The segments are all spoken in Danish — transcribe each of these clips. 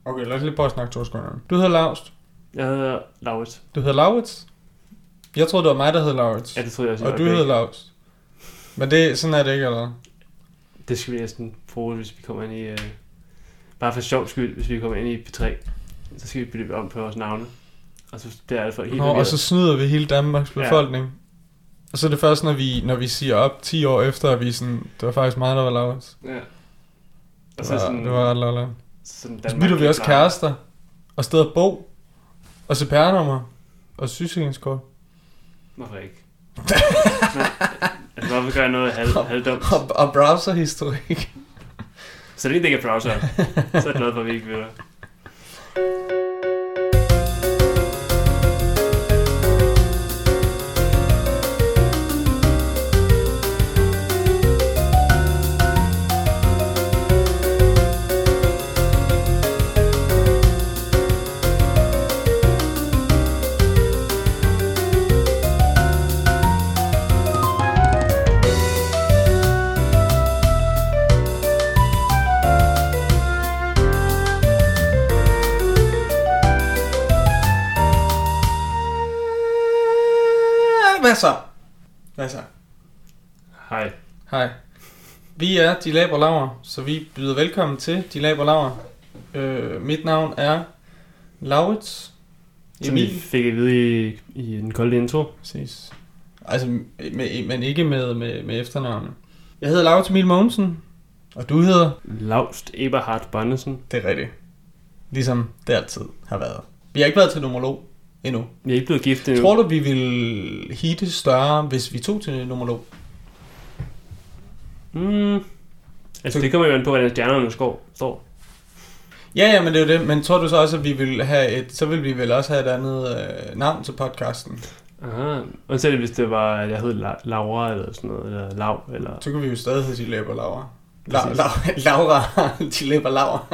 Okay, lad os lige prøve at snakke 2 sekunder. Du hedder Laust. Jeg hedder Laurits. Du hedder Laurits? Jeg troede, det var mig, der hed Laurits. Ja, det troede jeg også. Og du hedder Laust. Men det, sådan er det ikke, eller? Det skal vi næsten bruge, hvis vi kommer ind i... bare for sjov skyld, hvis vi kommer ind i P3. Så skal vi bytte om på vores navne. Og så bliver det for helt og så snyder vi hele Danmarks befolkning. Ja. Og så er det først, når vi siger op 10 år efter, at vi sådan... Det var faktisk mig, der var Laurits. Ja. Og så sådan, det var ret lala. Så bytter vi også kærester. Og sted at bo. Og CPR-nummer. Og sygesikringskort. Hvorfor ikke? Altså, hvorfor gør jeg noget halvdumt? Og browserhistorik. Så det ikke er browser. Så er det noget, hvor vi ikke vil. Hvad så? Hej. Hej. Vi er De Labre Laver, så vi byder velkommen til De Labre Laver. Mit navn er Laurits. Som vi fik at vide i den kolde intro. Præcis. Altså, men ikke med efternavnet. Jeg hedder Laurits Emil Mogensen, og du hedder? Laust Eberhard Bonnesen. Det er rigtigt. Ligesom det altid har været. Vi har ikke været til numerolog endnu. Vi er ikke blevet gift endnu. Tror du, vi vil hitte større, hvis vi tog til numerolog? Altså, det kommer jo an på, hvordan stjernerne står. Ja, men det er jo det. Men tror du så også, at vi vil have så vil vi vel også have et andet navn til podcasten? Aha. Og selv hvis det var, at jeg hed Laura eller sådan noget, eller Lav, eller... Så kunne vi jo stadig hedde De Labre Laver. Laura, De Labre Laver.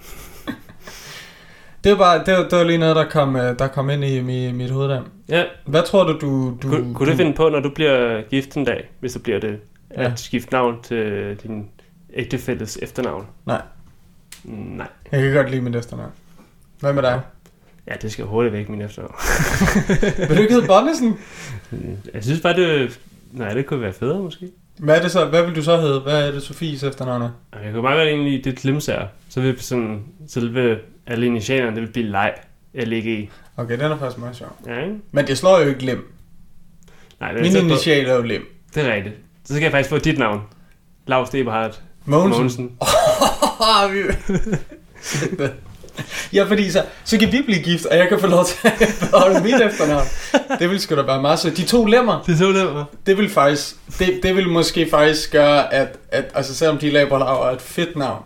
Det var lige noget, der kom ind i mit hoved der. Ja. Hvad tror du... Kunne du finde på, når du bliver gift en dag, hvis det bliver det, at skifte navn til din ægtefælles efternavn? Nej. Jeg kan godt lide mit efternavn. Hvad med dig? Ja, det skal hurtigt væk, min efternavn. Vil du ikke hedde Bonnesen? Jeg synes bare, det kunne være federe måske. Hvad er det så? Hvad vil du så hedde? Hvad er det Sofies efternavn er? Jeg kunne meget godt egentlig det Klimsager. Så vil sådan selve alle initialerne, det vil blive leg. L-E-G. Okay, den er faktisk meget sjov. Ja, ikke? Men det slår jo ikke Lem. Nej, min initial er jo Lem. Det er rigtigt. Så skal jeg faktisk få dit navn. Laust Eberhard Mogensen. Ja, fordi så kan vi blive gift, og jeg kan få lov til at holde mit efternavn. Det vil sgu da være meget så. De to lemmer. Det vil faktisk, det vil måske faktisk gøre, at altså selvom De Labre Laver er et fedt navn,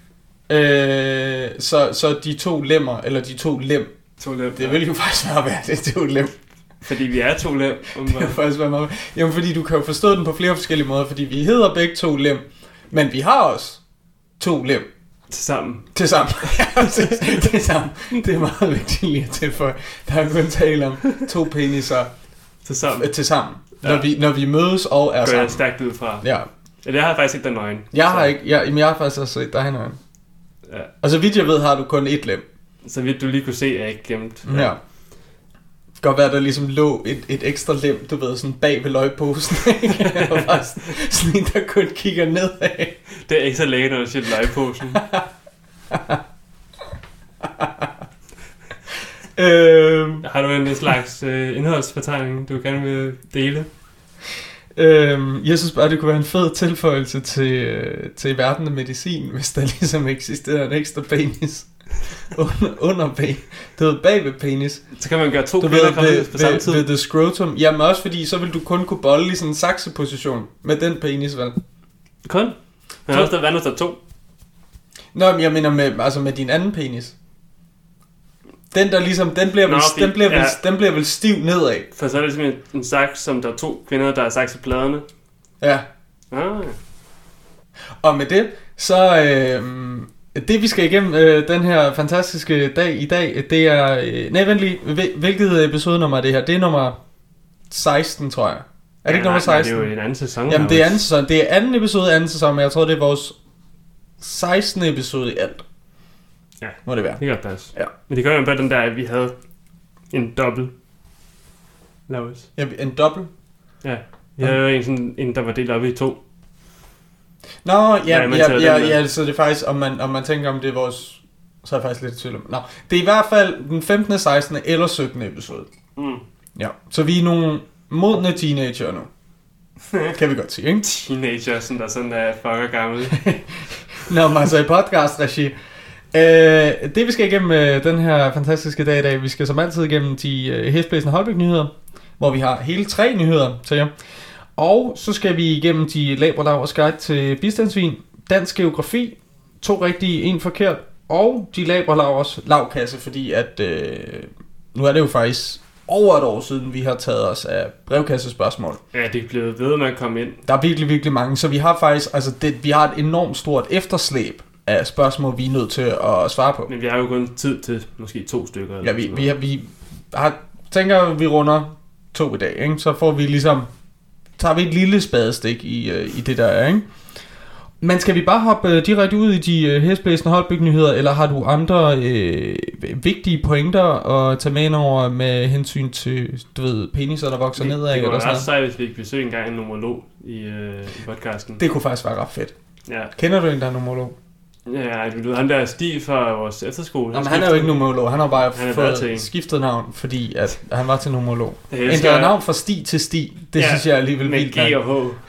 så de to lemmer, eller de to lem, det vil jo faktisk være det to lem. Fordi vi er to lem. Det vil faktisk være meget. Jamen, fordi du kan jo forstå den på flere forskellige måder, fordi vi hedder begge to lem, men vi har også to lem. Tilsammen. Ja, tilsammen. Det er meget vigtigt lige at tilføje. Der er kun tale om to peniser tilsammen. Ja. Når vi mødes og er sammen. Går jeg stærkt ud fra. Ja. Ja, det har jeg faktisk ikke den nøgen. Jeg har faktisk også set dig nøgen. Ja. Og så vidt jeg ved, har du kun et lem. Så vidt du lige kunne se, er ikke gemt. Ja. Det kan godt være, der ligesom lå et ekstra lem, du ved, sådan bag ved løgposen. Og bare sådan en, der kun kigger nedad. Det er ikke så lækkert, når du siger løgposen. Har du en slags indholdsfortegning, du gerne vil dele? Jeg synes bare, det kunne være en fed tilføjelse til verden af medicin, hvis der ligesom eksisterer en ekstra penis under bag. Det ved bag ved penis. Så kan man gøre to kvinder komme på samme tid. Ved the scrotum. Jamen også fordi, så vil du kun kunne bolle i sådan en sakseposition med den penis, vel? Kun? Men også der vandet der to. Nå, men jeg mener med din anden penis. Den der ligesom, den bliver vel stiv nedad. For så er det simpelthen en saks, som der er to kvinder, der er saks i pladerne. Ja. Og med det, så det vi skal igennem den her fantastiske dag i dag, det er vent hvilket episodenummer er det her? Det er nummer 16, tror jeg. Er det ikke nummer 16? Det er jo en anden sæson. Jamen det er anden sæson. Det er anden episode af anden sæson, men jeg tror det er vores 16. episode i alt. Ja, må det være. Det kan godt passe. Ja. Men det gør jo bare den der, at vi havde en dobbelt. Laves. Ja, en dobbelt? Ja. Vi havde jo en, der var delt op i 2. Nå, ja, så det er faktisk, om man tænker, om det er vores... Så er jeg faktisk lidt i tvivl om. Nå, det er i hvert fald den 15., 16. eller 17. episode. Ja, så vi er nogle modne teenager nu. Kan vi godt sige, ikke? Teenager, der sådan er fucker gammel. Nå, men altså i podcast-regi. Det vi skal igennem den her fantastiske dag i dag, vi skal som altid igennem de hæsblæsende Holbæk-nyheder, hvor vi har hele 3 nyheder til jer. Og så skal vi igennem de Labralavers guide til bistandsvin, dansk geografi, 2 rigtige, 1 forkert, og de Labralavers lavkasse, fordi at nu er det jo faktisk over et år siden, vi har taget os af brevkassespørgsmål. Ja, det er blevet ved med at komme ind. Der er virkelig, virkelig mange, så vi har faktisk, vi har et enormt stort efterslæb af spørgsmål, vi er nødt til at svare på. Men vi har jo kun tid til måske 2 stykker. Ja, vi tænker, vi runder 2 i dag, ikke? Så får vi ligesom, tager vi et lille spadestik i det der er, ikke? Men skal vi bare hoppe direkte ud i de hæsblæsende Holbæk-nyheder, eller har du andre vigtige pointer at tage med over med hensyn til, du ved, peniser, der vokser nedad? Det kunne være ret sejt, hvis vi ikke besøger engang en numerolog i podcasten. Det kunne faktisk være ret fedt. Ja. Kender du en, der er numerolog? Ja, du ved, han der Stig fra vores efterskole. Jamen, han er jo ikke numerolog, han har bare fået skiftet navn, fordi at han var til numerolog. Ændret navn fra Stig til Stig, det synes jeg alligevel vildt. Med G og H.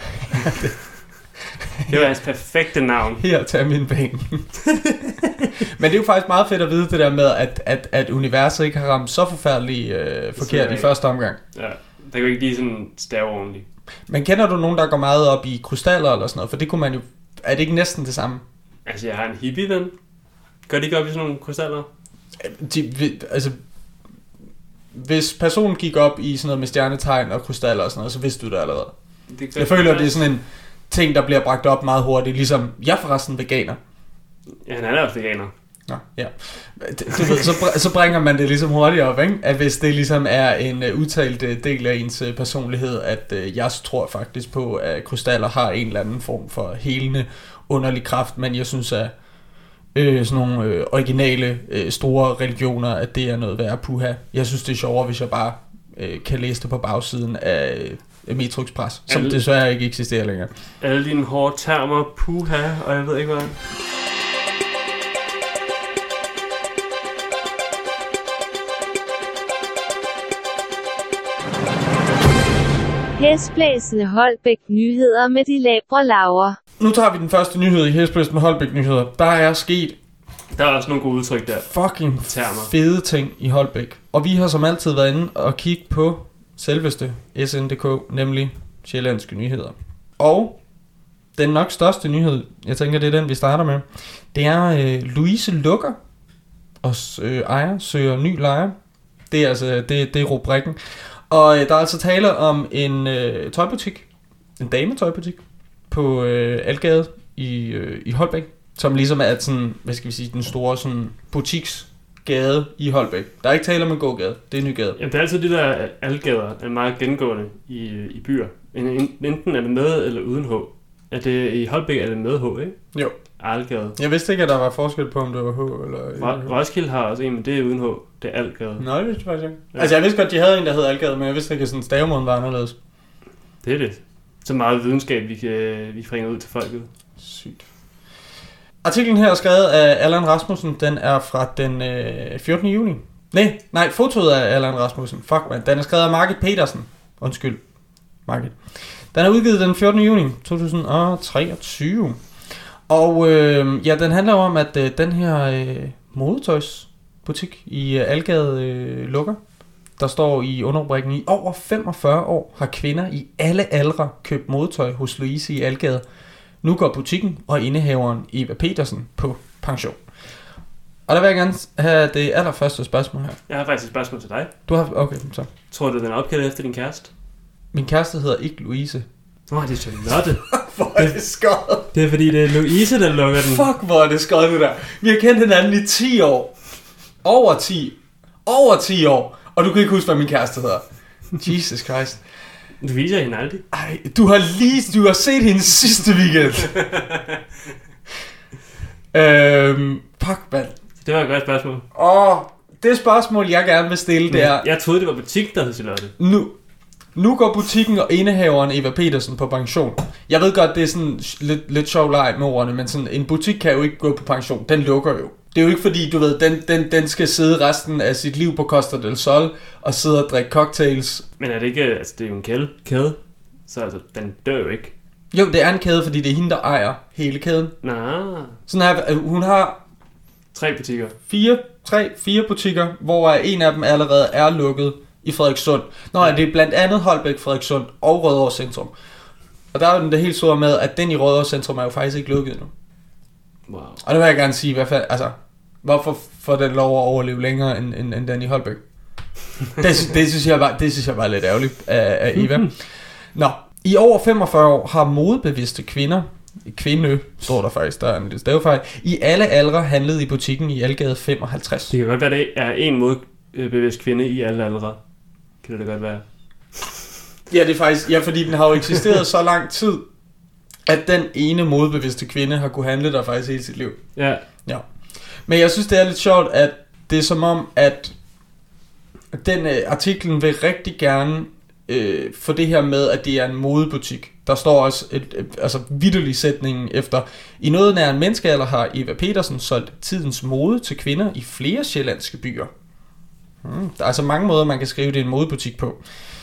Det var hans perfekte navn. Her, tag min penge. Men det er jo faktisk meget fedt at vide det der med, at universet ikke har ramt så forfærdeligt forkert i første omgang. Ja, der kan jo ikke lige sådan stave ordentligt. Men kender du nogen, der går meget op i krystaller eller sådan noget? For det kunne man jo... Er det ikke næsten det samme? Altså, jeg har en hippie-ven. Gør de ikke op i sådan nogle krystaller? Hvis personen gik op i sådan noget med stjernetegn og krystaller og sådan noget, så vidste du det allerede. Jeg føler, det er sådan en ting, der bliver bragt op meget hurtigt. Ligesom, jeg er forresten veganer. Ja, han er også veganer. Nå, ja. Du ved, så bringer man det ligesom hurtigt op, ikke? At hvis det ligesom er en udtalt del af ens personlighed, at jeg tror faktisk på, at krystaller har en eller anden form for helende underlig kraft, men jeg synes, at sådan nogle originale store religioner, at det er noget værd puha. Jeg synes, det er sjovere, hvis jeg bare kan læse det på bagsiden af Metro Express, som desværre ikke eksisterer længere. Alle dine hårde termer, puha, og jeg ved ikke hvad. Hæsblæsende Holbæk nyheder med de Labralavere. Nu tager vi den første nyhed i Hæsblæsende Holbæk nyheder. Der er sket... Der er også nogle gode udtryk der. Fucking fede ting i Holbæk. Og vi har som altid været inde og kigge på selveste SN.dk, nemlig Sjællandske Nyheder. Og den nok største nyhed, jeg tænker det er den vi starter med, det er Louise lukker og ejer søger ny lejer. Det er altså det er rubrikken. Og der er altså tale om en tøjbutik, en dametøjbutik på Algade i Holbæk, som ligesom er sådan, hvad skal vi sige, den store sådan butiksgade i Holbæk. Der er ikke tale om en gågade, det er en ny gade. Jamen det er altid de der algader, er meget gengående i byer. Enten er det med eller uden H. Er det i Holbæk er det med H, ikke? Jo. Algade. Jeg vidste ikke, at der var forskel på, om det var H eller... Roskilde har også en, men det er uden H. Det er Algade. Nej, det vidste jeg faktisk ikke. Ja. Altså, jeg vidste godt, de havde en, der hed Algade, men jeg vidste ikke, at sådan stavemåden var anderledes. Det er det. Så meget videnskab, vi bringer ud til folket. Sygt. Artiklen her er skrevet af Allan Rasmussen. Den er fra den 14. juni. Nej, fotoet af Allan Rasmussen. Fuck, man. Den er skrevet af Margit Petersen. Undskyld. Margit. Den er udgivet den 14. juni 2023. Og den handler om, at den her modetøjsbutik i Algade lukker. Der står i underrubrikken, i over 45 år har kvinder i alle aldre købt modetøj hos Louise i Algade. Nu går butikken og indehaveren Eva Petersen på pension. Og der vil jeg gerne have det allerførste spørgsmål her. Jeg har faktisk et spørgsmål til dig. Du har... Okay, så. Tror du, den er opkaldt efter din kæreste? Min kæreste hedder ikke Louise. Nå, det er Charlotte. Hvor er det skørt. Det er fordi, det er Louise, der lukker den. Fuck, hvor er det skørt det der. Vi har kendt hinanden i 10 år. Over 10 år. Og du kan ikke huske, hvad min kæreste hedder. Jesus Christ. Du viser hende aldrig. Ej, du har set hende sidste weekend. Fuck, mand. Det var et godt spørgsmål. Det spørgsmål, jeg gerne vil stille, det er... Jeg troede, det var butik, der hed Charlotte. Nu går butikken og indehaveren Eva Petersen på pension. Jeg ved godt, det er sådan lidt sjov leg med ordene, men sådan, en butik kan jo ikke gå på pension. Den lukker jo. Det er jo ikke fordi, du ved, den skal sidde resten af sit liv på Costa del Sol og sidde og drikke cocktails. Men er det ikke... Altså, det er jo en kæde. Så altså, den dør jo ikke. Jo, det er en kæde, fordi det er hende, der ejer hele kæden. Sådan her, hun har... 3 butikker. 4 butikker, hvor en af dem allerede er lukket i Frederikssund. Det er blandt andet Holbæk, Frederikssund og Rødovre Centrum. Og der er jo det helt store med, at den i Rødovre Centrum er jo faktisk ikke lukket endnu. Wow. Og det vil jeg gerne sige, hvorfor får den lov at overleve længere end den i Holbæk? Det synes jeg bare er lidt ærgerligt af Eva. I over 45 år har modebevidste kvinde, står der faktisk, der er en lidt stavefejl, i alle aldre handlet i butikken i Algade 55. Det kan godt være, det er en modebevidst kvinde i alle aldre. Kan det godt være? Ja, det er faktisk, fordi den har jo eksisteret så lang tid, at den ene modebevidste kvinde har kunne handle der faktisk hele sit liv. Ja. Men jeg synes, det er lidt sjovt, at det er som om, at den artiklen vil rigtig gerne for det her med, at det er en modebutik. Der står også vitterlig sætningen efter: i noget nær en menneskealder har Eva Petersen solgt tidens mode til kvinder i flere sjællandske byer. Der er altså mange måder, man kan skrive det en modebutik på.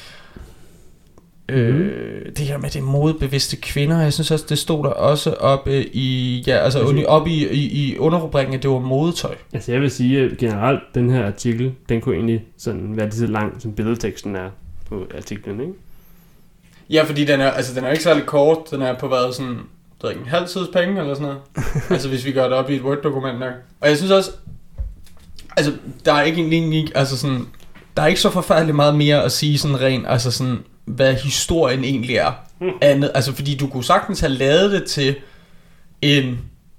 Det her med det modebevidste kvinder, jeg synes også, det stod der også oppe i, i underrubrikken, at det var modetøj. Altså jeg vil sige, at generelt den her artikel, den kunne egentlig sådan være lige så lang, som billedteksten er på artiklen, ikke? Ja, fordi den er ikke særlig kort. Den er på været sådan, en halv sides penge eller sådan noget. Altså hvis vi gør det op i et Word-dokument nok. Og jeg synes også, der er ikke der er ikke så forfærdeligt meget mere at sige sådan rent, hvad historien egentlig er. Andet, fordi du kunne sagtens have lavet det til en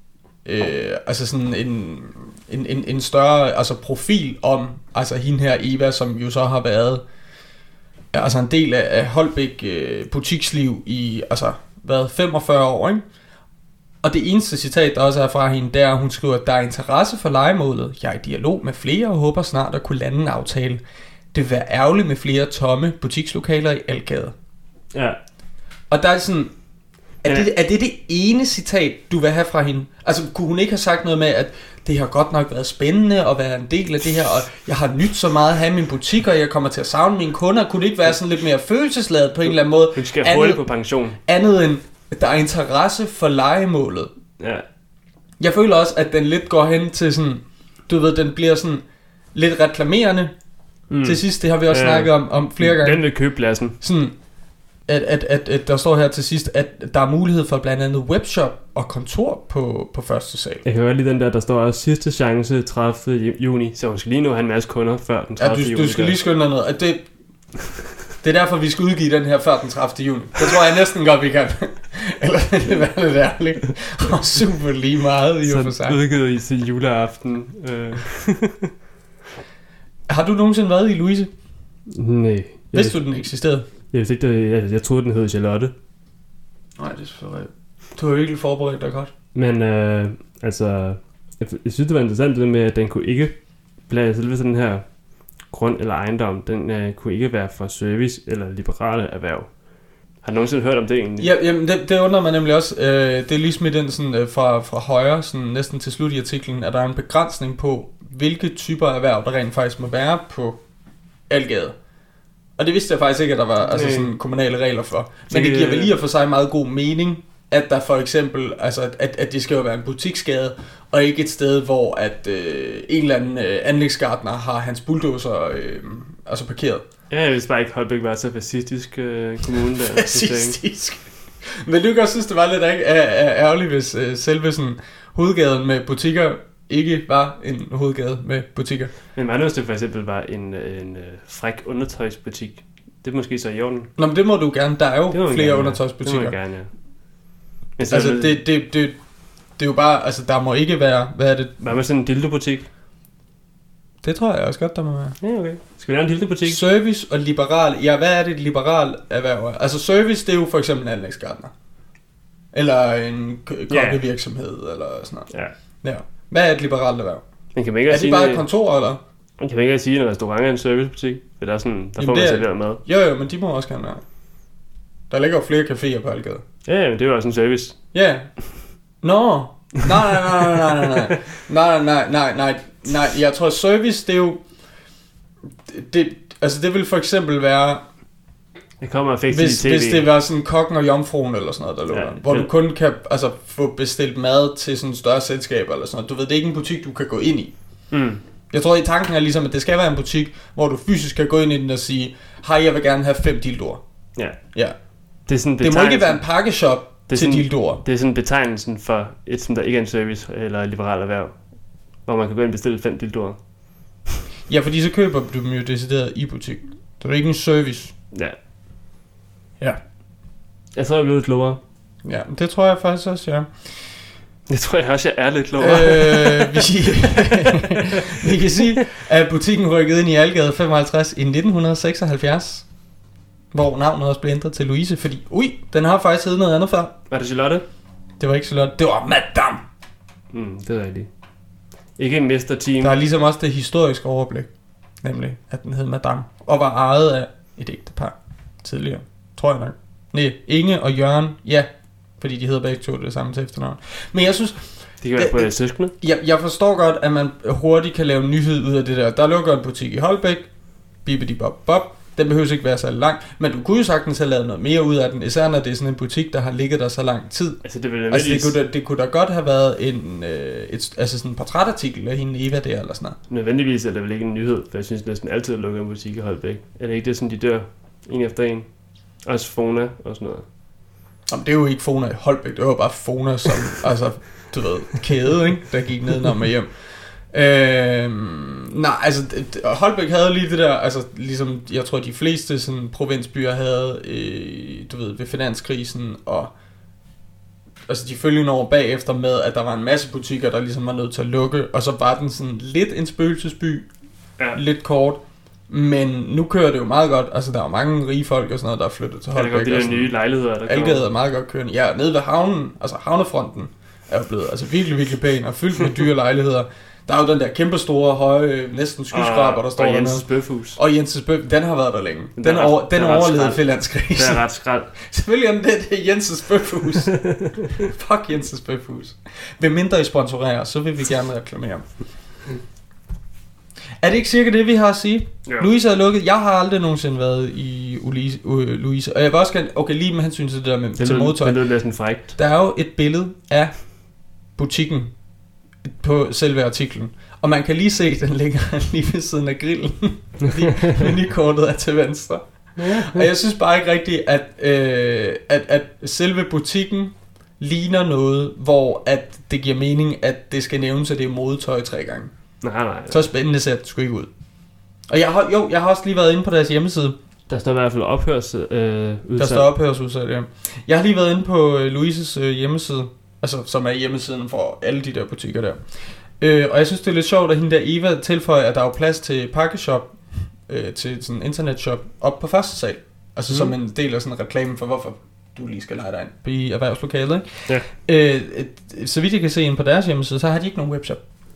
en større profil om hende her Eva, som jo så har været en del af Holbæk butiksliv i 45 år, ikke? Og det eneste citat, der også er fra hende, der er, hun skriver, at der er interesse for lejemålet. Jeg er i dialog med flere og håber snart at kunne lande en aftale. Det vil være ærgerligt med flere tomme butikslokaler i Algade. Ja. Og der er sådan, er det ene citat, du vil have fra hende? Kunne hun ikke have sagt noget med, at det har godt nok været spændende at være en del af det her, og jeg har nyt så meget at have min butik, og jeg kommer til at savne mine kunder. Kunne det ikke være sådan lidt mere følelsesladet på en eller anden måde? Hun skal hurtigt på pension. Andet end, der er interesse for lejemålet. Ja. Jeg føler også, at den lidt går hen til sådan, du ved, den bliver sådan lidt reklamerende. Til sidst, det har vi også snakket om flere gange. Den vil købe pladsen. Sådan, at der står her til sidst, at der er mulighed for blandt andet webshop og kontor på første sal. Jeg kan godt lide den der står også sidste chance 30. juni, så hun skal lige nu have en masse kunder før den 30. juni. Du skal lige skynde dig noget. Det er derfor, vi skal udgive den her før den 30. juni. Det tror jeg næsten godt, vi kan. Eller det er lidt ærligt. Og super lige meget i og for sig. Så udgivet i til juleaften. Har du nogensinde været i Louise? Nej. Vidste du, den eksisterede? Jeg vidste ikke, jeg troede, den hed Charlotte. Nej, det er selvfølgelig. Du har virkelig forberedt dig godt. Men jeg synes, det var interessant det med, at den kunne ikke blive selve sådan her grund eller ejendom. Den kunne ikke være for service eller liberale erhverv. Har du nogensinde hørt om det egentlig? Ja, jamen det undrer mig nemlig også. Det er ligesom i den sådan, fra højre, sådan, næsten til slut i artiklen, at der er en begrænsning på, hvilke typer erhverv, der rent faktisk må være på Algade. Og det vidste jeg faktisk ikke, at der var sådan kommunale regler for. Men det giver vel lige at for sig meget god mening, at der for eksempel, at det skal jo være en butiksgade, og ikke et sted, hvor at en eller anden anlægsgartner har hans bulldozer parkeret. Ja, hvis bare ikke Holbæk var så fascistisk kommune der. Fascistisk. Men du kan også synes, det var lidt ærgerligt, hvis selve sådan hovedgaden med butikker ikke var en hovedgade med butikker. Men hvad hvis det for eksempel var en fræk undertøjsbutik? Det er måske så i orden. Nå, men det må du gerne. Der er jo flere undertøjsbutikker. Det må jeg gerne, ja. Men det er jo bare, der må ikke være, hvad er det? Hvad med sådan en dildobutik? Det tror jeg også godt, der må være. Ja, okay. Skal vi lave en dildobutik? Service og liberal. Ja, hvad er det liberal erhverv? Service, det er jo for eksempel en anlægsgartner. Eller en kokkevirksomhed, eller sådan noget. Ja. Ja. Hvad er et liberalt erhverv? Men kan man ikke er det bare et kontor, eller? Man kan ikke sige, at en restaurant er en servicebutik, for der er sådan, der får man serveret mad. Jo, men de må også gerne være. Der ligger jo flere caféer på Algade. Ja, men det er jo også en service. Ja. Nå. Nej. Jeg tror, service, det er jo... det vil for eksempel være... Det kommer effektivt i tv. Hvis det var sådan kokken og jomfruen eller sådan noget, der lukker. Hvor du kun kan få bestilt mad til sådan større selskaber eller sådan noget. Du ved, det er ikke en butik, du kan gå ind i. Mm. Jeg tror, i tanken er ligesom, at det skal være en butik, hvor du fysisk kan gå ind i den og sige, hej, jeg vil gerne have 5 dildoer. Ja. Det må ikke være en pakkeshop til dildoer. Det er sådan betegnelsen for et, som der ikke er en service eller liberalt erhverv, hvor man kan gå ind og bestille 5 dildoer. Ja, fordi så køber du dem jo decideret i butik. Det er ikke en service. Ja. Jeg tror, jeg blev lidt klogere. Ja, det tror jeg faktisk også, ja. Det tror jeg også, jeg er lidt klogere. Vi kan sige, at butikken rykkede ind i Algade 55 i 1976, hvor navnet også blev ændret til Louise, fordi, den har faktisk heddet noget andet før. Var det Charlotte? Det var ikke Charlotte, det var Madame. Det er rigtigt. Ikke en mesterteam. Der er ligesom også det historiske overblik, nemlig at den hed Madame, og var ejet af et ægtepar tidligere, tror jeg nok. Nej, Inge og Jørgen, ja, fordi de hedder begge to det samme til efternavn. Men jeg synes... Det kan være på søskende. Jeg forstår godt, at man hurtigt kan lave nyhed ud af det der. Der lukker en butik i Holbæk, bibidi-bob-bob. Den behøver ikke være så lang, men du kunne jo sagtens have lavet noget mere ud af den, især når det er sådan en butik, der har ligget der så lang tid. Altså det kunne da godt have været sådan en portrætartikel af hende Eva der, eller sådan noget. Nødvendigvis er det vel ikke en nyhed, for jeg synes næsten altid, at lukker en butik i Holbæk. Er det ikke det, sådan de dør en efter en? Også Fona og sådan noget. Jamen, det er jo ikke Fona i Holbæk, det var bare Fona som, du ved, kæde, ikke? Der gik ned og med hjem. Holbæk havde lige det der, ligesom jeg tror de fleste sådan provinsbyer havde, du ved, ved finanskrisen, og de følgende år bagefter med, at der var en masse butikker, der ligesom var nødt til at lukke, og så var den sådan lidt en spøgelsesby, lidt kort. Men nu kører det jo meget godt. Der er mange rige folk og sådan noget, der er flyttet til Holbæk. Det er godt, de nye lejligheder, der Algade er meget godt kørende. Ja, nede ved havnen, havnefronten er jo blevet virkelig, virkelig pæn og fyldt med dyre lejligheder. Der er jo den der kæmpe store, høje, næsten skyskraber, der står dernede. Og Jensens Bøfhus. Og Jensens Bøfhus, den har været der længe. Den overlevede finanskrisen. Det er ret skrald. Selvfølgelig er det Jensens Bøfhus. Fuck Jensens Bøfhus. Ved mindre I sponsorerer, så vil vi gerne reklamere. Er det ikke cirka det, vi har at sige? Ja. Louise er lukket. Jeg har aldrig nogensinde været i Louise. Og jeg vil også gerne... Okay, lige med hensyn til det der med til modtøj. Det lød næsten frækt. Der er jo et billede af butikken på selve artiklen. Og man kan lige se, den ligger lige ved siden af grillen. Menukortet er til venstre. Og jeg synes bare ikke rigtigt, at selve butikken ligner noget, hvor at det giver mening, at det skal nævnes, at det er modetøj 3 gange. Nej. Så spændende ser det sgu ikke ud. Og jeg har også lige været inde på deres hjemmeside. Der står i hvert fald ophørsudsalg. Der står ophørsudsalg, ja. Jeg har lige været inde på Louises hjemmeside, som er hjemmesiden for alle de der butikker der. Og jeg synes, det er lidt sjovt, at hende der Eva tilføjer, at der er plads til pakkeshop, til sådan en internetshop, op på første sal. Som en del af sådan en reklame for, hvorfor du lige skal lege dig ind i erhvervslokalet, ikke? Ja. Så vidt jeg kan se ind på deres hjemmeside, så har de ikke nogen webshop.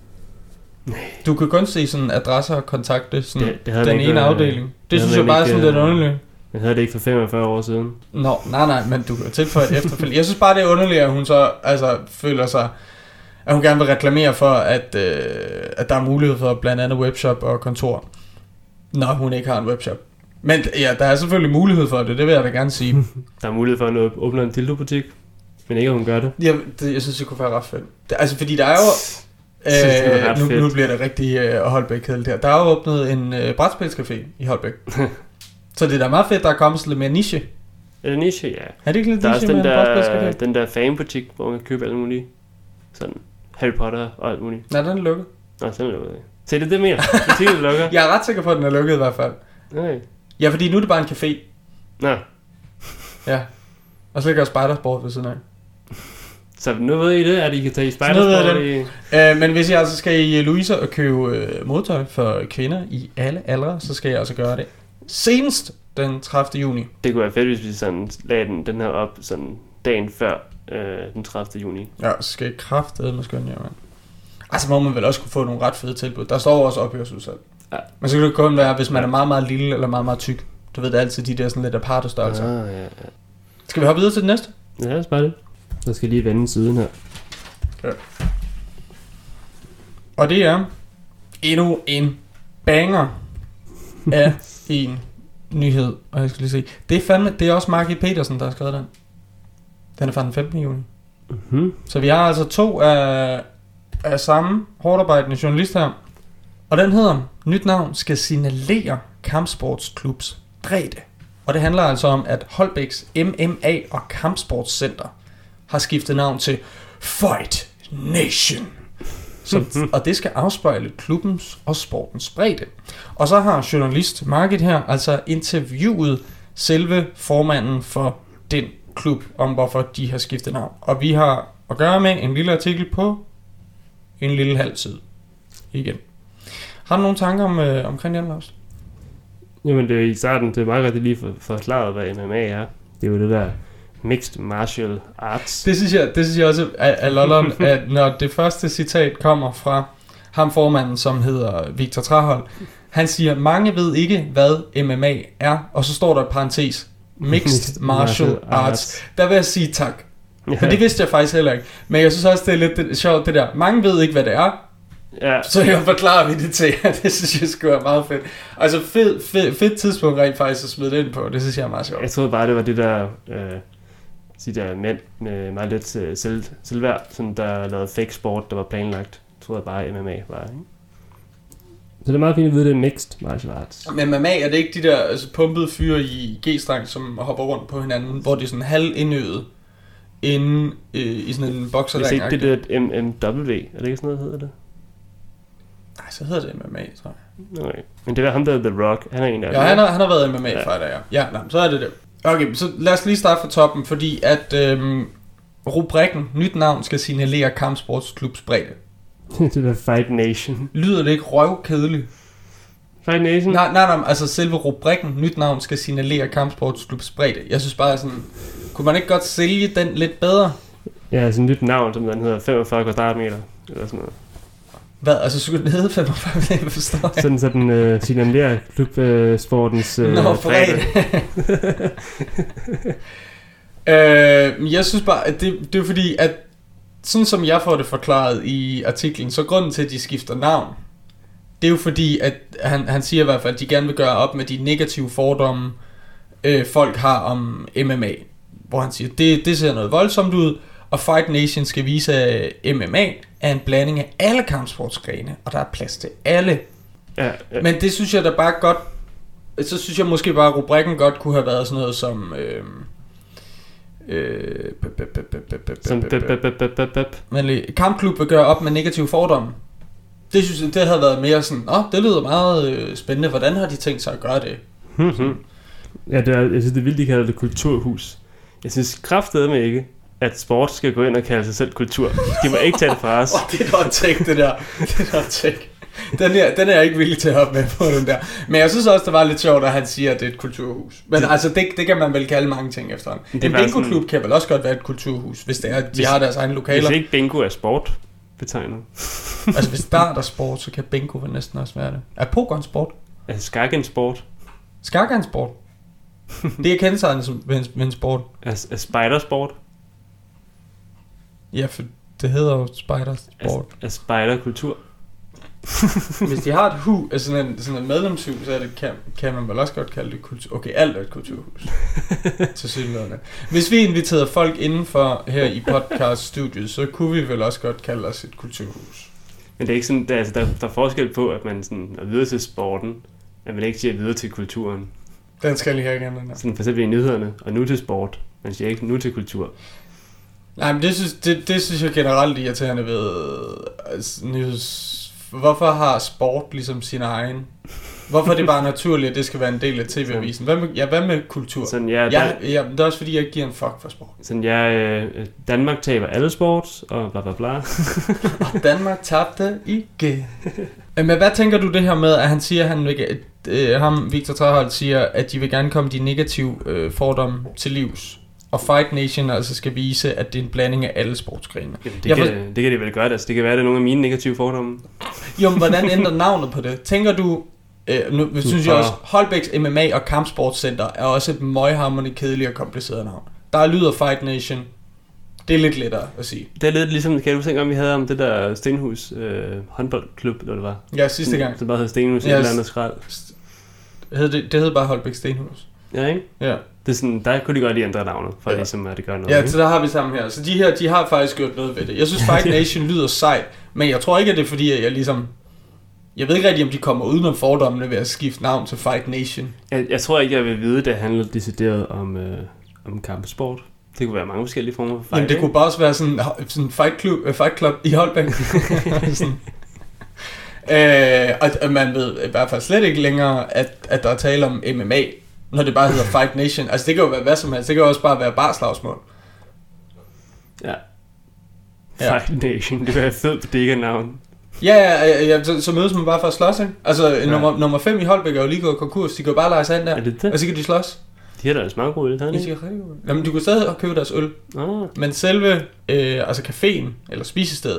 Du kan kun se sådan adresser og kontakte sådan den ene afdeling. Det synes jeg bare er sådan lidt underligt. Jeg havde det ikke for 45 år siden. Nej, men du kan tilføje et efterfølgende. Jeg synes bare det er underligt, at hun så føler sig, at hun gerne vil reklamere for, at der er mulighed for blandt andet webshop og kontor, når hun ikke har en webshop. Men ja, der er selvfølgelig mulighed for det vil jeg da gerne sige. Der er mulighed for at åbne en dildo-butik, men ikke at hun gør det. Ja, jeg synes det kunne være ret fedt. Fordi der er jo... Nu bliver det rigtig Holbæk-kedeligt her. Der er jo åbnet en brætspilscafé i Holbæk. Så det er da meget fedt, der er kommet lidt mere niche. Er det niche? Ja. Er det ikke lidt der niche med en brætspilscafé? Den der fanbutik, hvor man kan købe alt muligt. Sådan Harry Potter og alt muligt. Nej, den er lukket. Nå, den er lukket. Se, det mere. Butikken lukker. Jeg er ret sikker på, at den er lukket i hvert fald. Nej. Ja, fordi nu er det bare en café. Nå. Ja. Og så ligger Spidersport ved siden af. Så nu ved I det, at I kan tage i Spidersport. Men hvis I altså skal i Louise og købe modtøj for kvinder i alle aldre, så skal jeg altså gøre det senest den 30. juni. Det kunne være fedt, hvis vi sådan lagde den her op sådan dagen før den 30. juni. Ja, så skal jeg kraftedeme skønne jer, mand. Altså må man vel også kunne få nogle ret fede tilbud. Der står også ophørsudsalg. Ja. Men så kan det kun være, hvis man er meget, meget lille eller meget, meget tyk. Du ved, det er altid de der sådan lidt aparte størrelser. Ja. Skal vi hoppe videre til det næste? Ja, lad os bare det. Så skal jeg lige vende siden her. Ja. Og det er endnu en banger af en nyhed. Og jeg skal lige se. Det er også Margit Petersen, der har skrevet den. Den er fra den 15. juni. Mm-hmm. Så vi har altså 2 af samme hårdarbejdende journalist her. Og den hedder, nyt navn skal signalere kampsportsklubs bredde. Og det handler altså om, at Holbæks MMA og Kampsportscenter har skiftet navn til Fight Nation. Og det skal afspejle klubbens og sportens bredde. Og så har journalist Margit her altså interviewet selve formanden for den klub, om hvorfor de har skiftet navn. Og vi har at gøre med en lille artikel på en lille halv side. Igen. Har du nogle tanker omkring den, Lars? Jamen det er i starten, det er meget rigtig lige forklaret, hvad MMA er. Det er jo det der Mixed Martial Arts. Det synes jeg også er lolleren, at når det første citat kommer fra ham formanden, som hedder Victor Trahold, han siger, mange ved ikke, hvad MMA er, og så står der et parentes, Mixed Martial Arts. Der vil jeg sige tak. For det vidste jeg faktisk heller ikke. Men jeg synes også, det er lidt sjovt det der. Mange ved ikke, hvad det er. Ja. Så jeg forklarer vi det til jer. Det synes jeg skulle være meget fedt. Altså fedt tidspunkt rent faktisk at smide det ind på. Det synes jeg er meget sjovt. Jeg troede bare, det var det der de der mænd med meget lidt selvværd, som der lavede fake sport, der var planlagt. Jeg troede bare MMA var, ikke? Så det er meget fint at vide, det er mixed martial arts. Men MMA, er det ikke de der pumpede fyre i G-streng, som hopper rundt på hinanden, hvor de er sådan halvindøde inde i sådan en bokserring? Jeg det er et MMW, er det ikke sådan noget, hedder det? Nej, så hedder det MMA, tror jeg. Okay. Men det er ham, der er The Rock. Han er en af ja, han har været MMA-fighter, ja. Ja, så er det det. Okay, så lad os lige starte fra toppen, fordi at rubrikken, nyt navn, skal signalere kampsportsklubs bredde. Det der Fight Nation. Lyder det ikke røvkedeligt? Fight Nation? Nej, altså selve rubrikken, nyt navn, skal signalere kampsportsklubs bredde. Jeg synes bare sådan, kunne man ikke godt sælge den lidt bedre? Ja, altså nyt navn, som den hedder 45 kvadratmeter, eller sådan noget. Hvad? Altså skulle den hedde 45 meter, forstår jeg? Sådan så den signalerer klubsportens bredde. Jeg synes bare, at det er fordi, at sådan som jeg får det forklaret i artiklen, så grunden til, at de skifter navn, det er jo fordi, at han siger i hvert fald, at de gerne vil gøre op med de negative fordomme, folk har om MMA. Hvor han siger, det ser noget voldsomt ud, og Fight Nation skal vise, at MMA er en blanding af alle kampsportsgrene, og der er plads til alle. Ja. Men det synes jeg da bare godt, så synes jeg måske bare, at rubrikken godt kunne have været sådan noget som... kampklub vil gøre op med negative fordomme. Det synes jeg, det havde været mere sådan, det lyder meget spændende. Hvordan har de tænkt sig at gøre det? Ja, jeg synes det er vildt, de kalder det kulturhus. Jeg synes kraftedeme ikke, at sport skal gå ind og kalde sig selv kultur. De må ikke tage det fra os. Det er da et trick, det der. Det er et trick. Den er jeg ikke villig til at hoppe med på, den der. Men jeg synes også, det var lidt sjovt, at han siger, at det er et kulturhus. Men altså, det kan man vel kalde mange ting efterhånden. En bingo-klub kan vel også godt være et kulturhus, hvis det er, at de har deres egne lokaler. Hvis ikke bingo er sport betegnet. Altså, hvis dart er sport, så kan bingo vel næsten også være det. Er poker en sport? Er skak en sport? Skak er en sport. Det er kendetegnet som en sport. Er spidersport? Ja, for det hedder jo spidersport. Er spiderkultur? Hvis de har et hus, sådan en medlemshus, så er det, kan man vel også godt kalde det kultur. Okay, alt er et kulturhus. Til synligheden. Hvis vi inviterede folk indenfor her i podcaststudiet, så kunne vi vel også godt kalde os et kulturhus. Men det er ikke sådan, der er forskel på, at man sådan er videre til sporten, men man ikke siger videre til kulturen. Den skal jeg lige have igen, den der. Sådan for eksempel i nyhederne, og nu til sport. Man siger ikke nu til kultur. Nej, men det synes jeg generelt irriterende ved nyheds... Hvorfor har sport ligesom sin egen? Hvorfor er det bare naturligt, at det skal være en del af TV-avisen? Hvad med kultur? Sådan, det er også fordi, jeg ikke giver en fuck for sport. Sådan, Danmark taber alle sport, og bla bla bla. Og Danmark tabte igen. Men hvad tænker du det her med, at han siger, ham Victor Trahold siger, at de vil gerne komme de negative fordomme til livs? og Fight Nation altså skal vise, at det er en blanding af alle sportsgrene. Jamen, det kan de vel gøre, altså det kan være, at det er nogle af mine negative fordomme. Jo, men hvordan ændrer navnet på det? Tænker du, nu synes jeg også, Holbæks MMA og Kampsportscenter er også et møghamrende kedeligt og kompliceret navn. Der lyder Fight Nation. Det er lidt lettere at sige. Det er lidt ligesom, kan du tænke om, vi havde om det der Stenhus håndboldklub, eller det var? Ja, sidste gang. Det bare hed Stenhus, et eller andet skrald. Det hed bare Holbæk Stenhus. Ja, ikke? Ja. Det er sådan, der kunne de godt lige ændre navnet, for ligesom at det gør noget. Ja, så der har vi sammen her. Så de her, de har faktisk gjort noget ved det. Jeg synes Fight Nation lyder sejt, men jeg tror ikke, at det er fordi, at jeg ligesom... Jeg ved ikke rigtig, om de kommer udenom fordommene ved at skifte navn til Fight Nation. Jeg tror ikke, jeg vil vide, det handler decideret om kampesport. Det kunne være mange forskellige former for fight. Jamen, det kunne bare også være sådan fight club i Holbæk. Og man ved i hvert fald slet ikke længere, at der er tale om MMA, når det bare hedder Fight Nation. Altså det kan jo være hvad som helst. Det kan jo også bare være barslagsmål. Ja. Fight Nation, det vil være fedt på det navn. Ja, så mødes man bare for at slås, ikke? Altså nummer 5 i Holbæk er jo lige gået konkurs. De kan jo bare lege sig ind der, og så kan de slås. De har da også meget gode øl, ikke? Jamen, du kan stadig købe deres øl. Men selve altså caféen, eller spisestedet,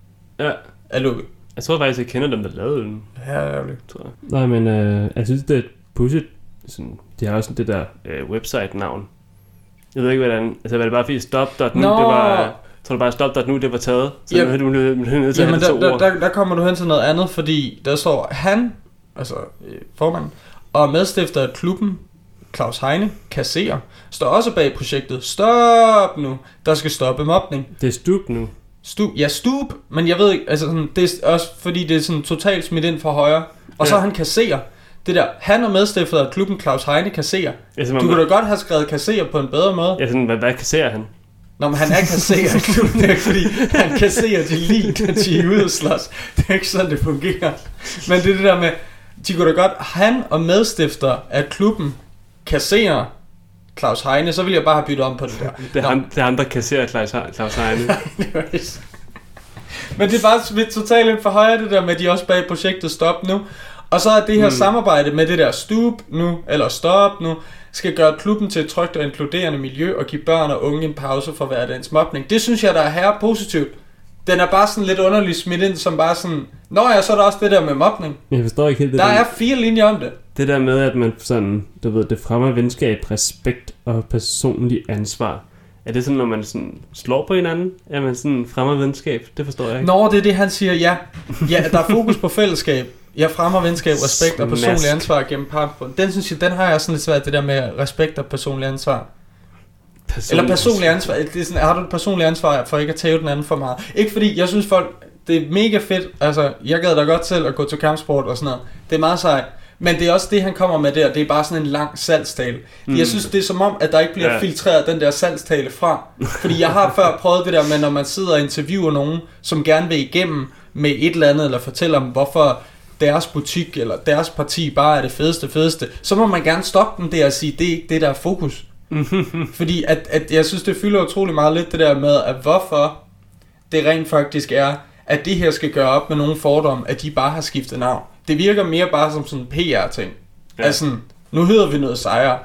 er lukket. Jeg tror faktisk, jeg kender dem, der lavede øllen. Ja, det er ærgerligt. Nej, men jeg synes, det er pudsigt. De har også det der website-navn. Jeg ved ikke, hvordan... Altså, var det bare fordi stop.nu, det var... Tror du bare stop.nu, det var taget? Så nu du nødt til at have det 2 ord. Der kommer du hen til noget andet, fordi der står han, altså formanden, og medstifter af klubben, Claus Heine, kasserer, står også bag projektet Stop nu, der skal stoppe mobning. Det er Stup nu. Stup, men jeg ved ikke, altså sådan, det er også fordi det er sådan totalt smidt ind fra højre, og så han kasserer. Det der, han er medstifter af klubben Claus Heine kasserer. Du kunne da godt have skrevet kasserer på en bedre måde. Ja, sådan, hvad kasserer han? Nå, men han er kasserer i klubben, det er ikke fordi, han kasserer de lige, når de er ude og slås. Det er ikke sådan, det fungerer. Men det er det der med, de kunne da godt, han og medstifter af klubben kasserer Claus Heine, så vil jeg bare have byttet om på det der. Det er ham, der kasserer Claus Heine. Men det er bare smidt totalt ind for højre, det der med, at de også bag projektet Stop nu. Og så er det her samarbejde med det der Stup nu, eller Stop nu, skal gøre klubben til et trygt og inkluderende miljø og give børn og unge en pause fra hverdagens mobning. Det synes jeg, der er her positivt. Den er bare sådan lidt underligt smidt ind, som bare sådan... Nå ja, så er der også det der med mobning. Jeg forstår ikke helt det der. Der er 4 linjer om det. Det der med, at man sådan, du ved, det fremmer venskab, respekt og personlig ansvar. Er det sådan, når man sådan slår på hinanden? Er man sådan fremmer venskab? Det forstår jeg ikke. Nå, det er det, han siger, ja. Ja, der er fokus på fællesskab. Jeg fremmer venskab, respekt og personlig ansvar gennem parforhold. Den synes jeg, den har jeg sådan lidt svært, det der med respekt og personlig ansvar. Eller personlig ansvar. Det er sådan, har du et personligt ansvar for ikke at tæve den anden for meget? Ikke fordi, jeg synes folk, det er mega fedt. Altså, jeg gad da godt selv at gå til kampsport og sådan noget. Det er meget sejt. Men det er også det, han kommer med der. Det er bare sådan en lang salgstale. Jeg synes, det er som om, at der ikke bliver filtreret den der salgstale fra. Fordi jeg har før prøvet det der med, når man sidder og interviewer nogen, som gerne vil igennem med et eller andet, eller fortæller om, hvorfor deres butik eller deres parti bare er det fedeste, så må man gerne stoppe den der og sige, det er ikke det, der er fokus. Fordi at jeg synes, det fylder utrolig meget lidt det der med, at hvorfor det rent faktisk er, at det her skal gøre op med nogle fordomme, at de bare har skiftet navn. Det virker mere bare som sådan en PR-ting. Ja. Altså, nu hedder vi noget sejre.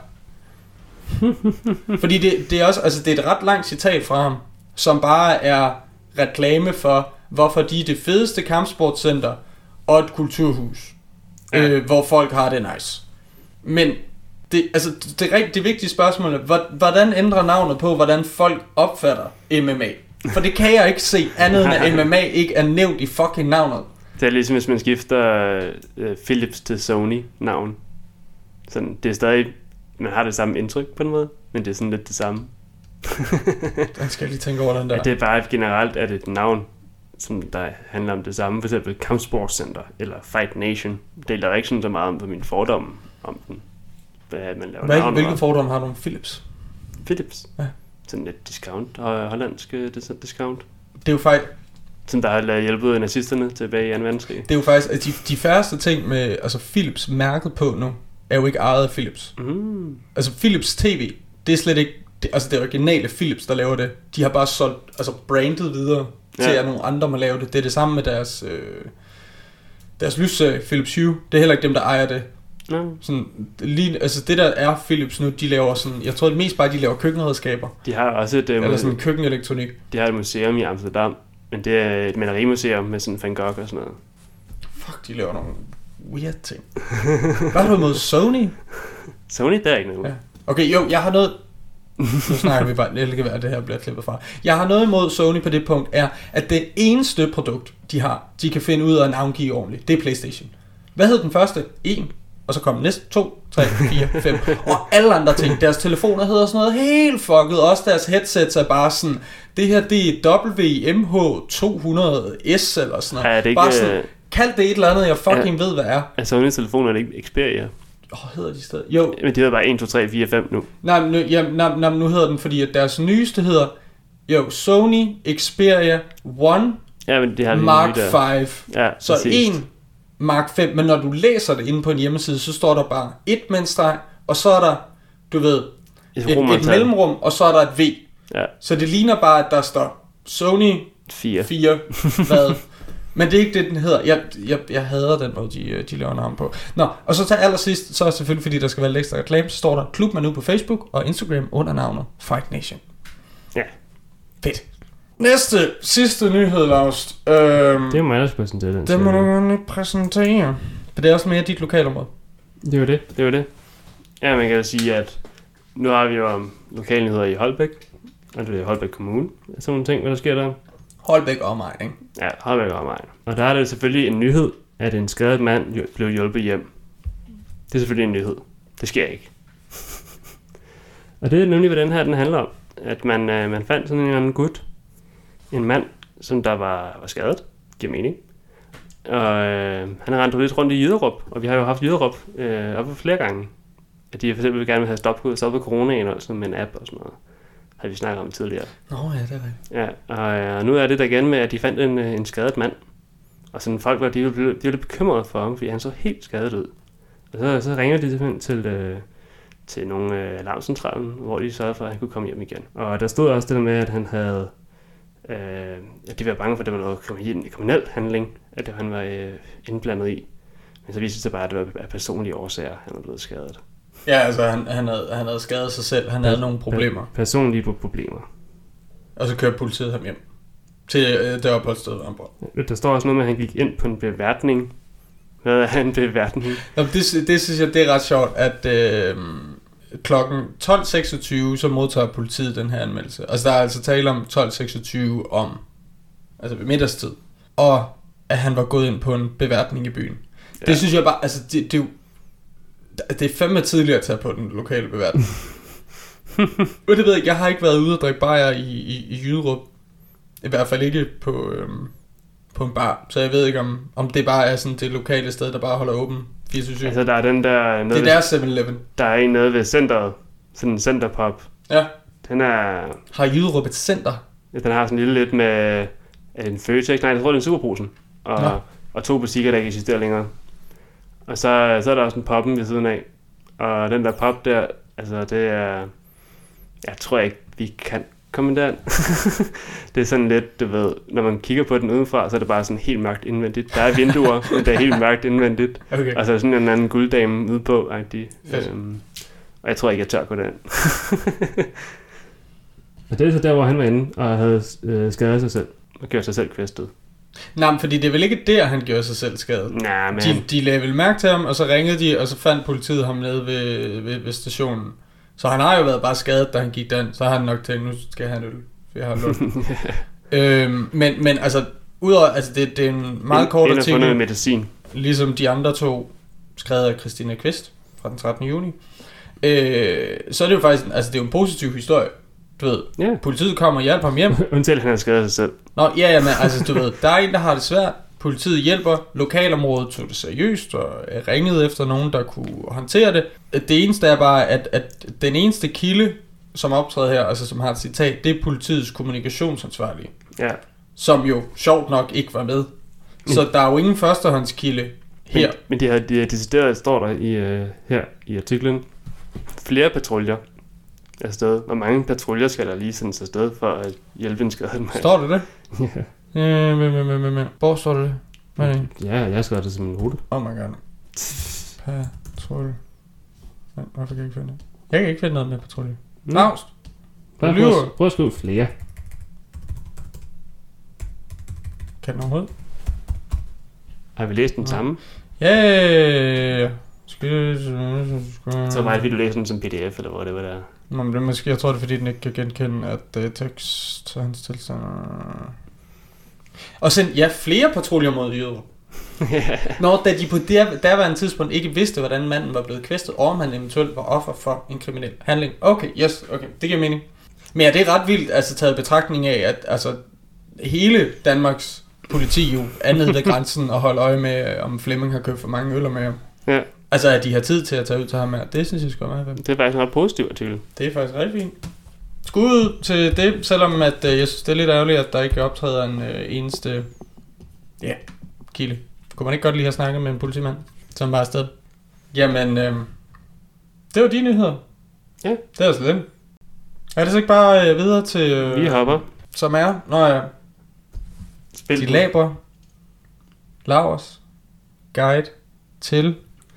Fordi det er også, altså det er et ret langt citat fra ham, som bare er reklame for, hvorfor de er det fedeste kampsportscenter og et kulturhus, hvor folk har det nice. Men det vigtige spørgsmål er, hvordan ændrer navnet på, hvordan folk opfatter MMA? For det kan jeg ikke se, andet end at MMA ikke er nævnt i fucking navnet. Det er ligesom, hvis man skifter Philips til Sony-navn. Sådan, det er stadig, man har det samme indtryk på en måde, men det er sådan lidt det samme. Den skal jeg lige tænke over den der. Ja, det er bare generelt, at et navn, som der handler om det samme, for eksempel Kampsportscenter eller Fight Nation, deler ikke sådan så meget om på min fordom om den. Man laver hvilke fordomme har du om Philips? Philips? Ja. Sådan et discount, hollandsk discount. Det er jo faktisk... Som der har hjulpet nazisterne tilbage i 2. verdenskrig. Det er jo faktisk, at de færreste ting med altså Philips mærket på nu, er jo ikke ejet af Philips. Altså Philips TV, det er slet ikke, det originale Philips, der laver det. De har bare solgt, altså brandet videre til at nogle andre må lave det. Det er det samme med deres lysserie, Philips Hue. Det er heller ikke dem, der ejer det. Sådan, lige, altså det der er Philips nu, de laver sådan, jeg tror det mest bare, de laver køkkenredskaber. De har også et... eller sådan køkkenelektronik. De har et museum i Amsterdam, men det er et malerimuseum med sådan Van Gogh og sådan noget. Fuck, de laver nogle weird ting. Hvad har du imod Sony? Sony, der er ikke noget. Ja. Okay, jo, jeg har noget... Nu snakker vi bare, det kan være, at det her bliver klippet fra. Jeg har noget imod Sony på det punkt, er, at det eneste produkt, de kan finde ud af at navngive ordentligt, det er PlayStation. Hvad hed den første? 1. Og så kom den næste 2, 3, 4, 5. Og alle andre ting. Deres telefoner hedder sådan noget helt fucket. Også deres headsets er bare sådan, det her det er WMH200S eller sådan noget. Ja, det ikke, bare sådan, kald det et eller andet, jeg fucking ved, hvad er. Er Sony's telefoner det ikke Xperia? Hedder de stadig? Jo. Men de hedder bare 1, 2, 3, 4, 5 nu. Nej, nu hedder den, fordi at deres nyeste hedder, Sony Xperia One men det har Mark 5. Ja, så præcis. 1 Mark 5, men når du læser det inde på en hjemmeside, så står der bare 1 med en streg, og så er der, du ved, et mellemrum, og så er der et V. Ja. Så det ligner bare, at der står Sony 4 hvad? Men det er ikke det, den hedder. Jeg hader den måde, de laver navn på. Nå, og så til allersidst, så er selvfølgelig, fordi der skal være lidt ekstra reklame, så står der Klub Manu på Facebook og Instagram under navnet Fight Nation. Ja. Fedt. Sidste nyhed, Laust. Det er mig, der skal præsentere den. Det må du gerne præsentere. For det er også mere dit lokalområde. Det er jo det. Ja, man kan jo sige, at nu har vi jo lokalnyheder i Holbæk, og det er Holbæk Kommune. Sådan nogle ting, hvad der sker der. Holbæk og omegn, ikke? Ja, Holbæk og omegn. Og der er det selvfølgelig en nyhed, at en skadet mand blev hjulpet hjem. Det er selvfølgelig en nyhed. Det sker ikke. Og det er nemlig, hvad den her den handler om. At man fandt sådan en anden gut. En mand, som der var skadet. Giver mening. Og han har rendt lidt rundt i Jyderup. Og vi har jo haft Jyderup oppe flere gange. At de for eksempel gerne vil have stoppet coronaen og sådan med en app og sådan noget. Har vi snakket om tidligere. Nå ja, det er rigtigt. Ja, og nu er det der igen med, at de fandt en skadet mand. Og sådan folk var de var lidt bekymrede for ham, fordi han så helt skadet ud. Og så ringer de simpelthen til nogle alarmcentralen, hvor de sørgede for, at han kunne komme hjem igen. Og der stod også det der med, at han havde... at de var bange for, at det var noget kriminel handling, at han var indblandet i. Men så viste det sig bare, at det var af personlige årsager, han var blevet skadet. Ja, altså han havde skadet sig selv. Han havde nogle problemer. Personlige problemer. Og så kørte politiet ham hjem til det opholdssted, hvor han bor. Der står også noget med, at han gik ind på en beværtning. Hvad er en beværtning? Det synes jeg, det er ret sjovt, at klokken 12.26, så modtager politiet den her anmeldelse. Altså der er altså tale om 12.26 om, altså ved middagstid. Og at han var gået ind på en beværtning i byen. Ja. Det synes jeg bare, altså det er fandme tidligere at tage på den lokale beværtning. Og det ved jeg har ikke været ude og drikke bajer i Jyderup. I hvert fald ikke på en bar. Så jeg ved ikke, om det bare er sådan det lokale sted, der bare holder åben 24/7. Altså der er den der... Det er deres 7-Eleven. Der er en nede ved centeret. Sådan en centerpop. Ja. Den er... Har Jyderup et center? Ja, den har sådan lille lidt med en Føtex. Nej, jeg tror det er en Superbrusen. Og 2 butikker, der ikke eksisterer længere. Og så er der også en poppen ved siden af. Og den der pop der, altså det er... Jeg tror ikke, vi kan komme der. Det er sådan lidt, du ved, når man kigger på den udenfra, så er det bare sådan helt mørkt indvendigt. Der er vinduer, men der er helt mørkt indvendigt. Okay. Og så er der sådan en anden gulddame ude på. Og jeg tror ikke, jeg tør gå derind. Og det er så der, hvor han var inde og havde skadet sig selv. Og gjort sig selv kvæstet. Nej, fordi det er vel ikke der, han gjorde sig selv skadet. Nej, men... De lagde vel mærke til ham, og så ringede de, og så fandt politiet ham nede ved stationen. Så han har jo været bare skadet, da han gik derind. Så har han nok tænkt, nu skal jeg have en øl, for jeg har lukket. Men altså, udover, altså det er en meget kort artikel. Medicin. Ligesom de andre 2, skrevet af Christina Kvist fra den 13. juni. Så er det jo faktisk, altså det er jo en positiv historie. Du ved, politiet kommer og hjælper ham hjem. Undtil han har skadet sig selv. Nå, ja, men altså du ved, der er en, der har det svært. Politiet hjælper, lokalområdet tog det seriøst og ringede efter nogen, der kunne håndtere det. Det eneste er bare, at den eneste kilde, som optræder her, altså som har et citat, det er politiets kommunikationsansvarlige. Ja. Som jo sjovt nok ikke var med. Så der er jo ingen førstehåndskilde her. Men de har decideret, står der her i artiklen, flere patruljer afsted. Hvor mange patruljer skal der lige sendes afsted for at hjælpe en skadet mand? Står det? Ja. Hvor står det? Hvad er det? Ja, jeg skal det som en rute. Oh my god. Patrulje. Hvorfor kan jeg ikke finde det? Jeg kan ikke finde noget med patrulje. Faust! Prøv at skrive flere. Kan den overhovedet? Har vi læst den samme? Yeah! Så meget vil du læse den som pdf, eller hvor det var der? Nå, men det måske, jeg tror det er fordi, den ikke kan genkende, at det er tekst og hans tilstand. Og sen, flere patruljer mod Jyderup. Når da de på derværende tidspunkt ikke vidste, hvordan manden var blevet kvæstet, og om han eventuelt var offer for en kriminel handling. Okay, det giver mening. Men ja, det er ret vildt, altså taget betragtning af, at altså, hele Danmarks politi jo er nede ved grænsen og holder øje med, om Flemming har købt for mange øller med ham. Ja. Altså, at de har tid til at tage ud til ham her. Det synes jeg sgu meget fedt. Det er faktisk en ret positiv artikel. Det er faktisk rigtig fint. Skud til det, selvom at, jeg synes, det er lidt ærgerligt, at der ikke optræder en eneste kilde. Kunne man ikke godt lige have snakket med en politimand, som var afsted? Jamen, det var de nyheder. Ja. Det er altså dem. Er det så ikke bare videre til... Vi hopper. Som er, når jeg... Spil de laber. Laurs. Guide. Til...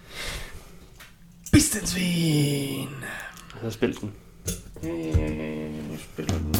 Bistandsvin. Så spil den. Nu spiller den nu.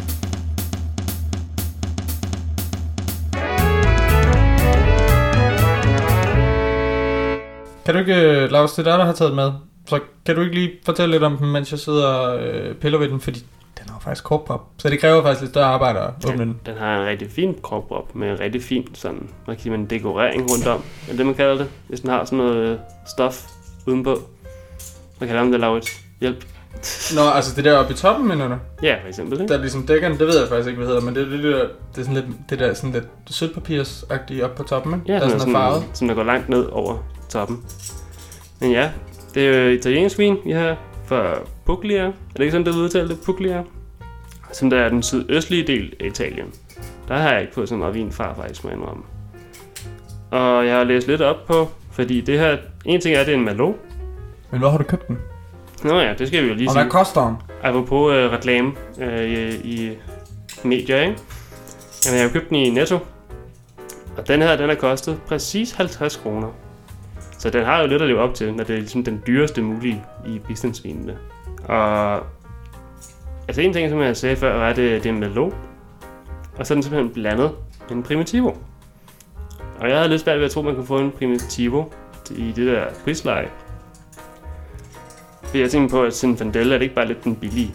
Kan du ikke, Laus, det der har taget med, så kan du ikke lige fortælle lidt om den, mens jeg sidder og piller ved den, fordi den har faktisk korkpop, så det kræver faktisk lidt større arbejde at åbne den. Den har en rigtig fin korkpop med en rigtig fin sådan, hvad kan man, dekorering rundt om, er det man kalder det, hvis den har sådan noget stof udenpå. Hvad kalder man det, Laurits? Hjælp. Nå, altså det der oppe i toppen, mener du? Ja, for eksempel, ikke? Der er ligesom dækkerne, det ved jeg faktisk ikke, hvad hedder, men det er det er sådan lidt, det der sådan lidt sødpapirsagtige oppe på toppen, ikke? Ja, der er sådan farvet. Som der går langt ned over toppen. Men ja, det er jo italiensk vin, vi har fra Puglia. Er det ikke sådan, det udtalt det? Puglia? Som der er den sydøstlige del af Italien. Der har jeg ikke fået så meget vin fra, faktisk, må jeg indrømme. Og jeg har læst lidt op på, fordi det her, en ting er, at det er en Merlot. Men hvor har du købt den? Nå ja, det skal vi jo lige sige. Og hvad koster den? Apropos reklame i medier, ikke? Jamen, jeg har købt den i Netto. Og den her, den har kostet præcis 50 kroner. Så den har jo lidt at leve op til, når det er ligesom den dyreste mulige i bistandsvinene. Og altså en ting, som jeg sagde før, var, at det er Merlot. Og så er den simpelthen blandet med en Primitivo. Og jeg havde lidt svært ved at tro, at man kunne få en Primitivo i det der prisleje. For jeg tænker på, at Zinfandel er det ikke bare lidt den billige.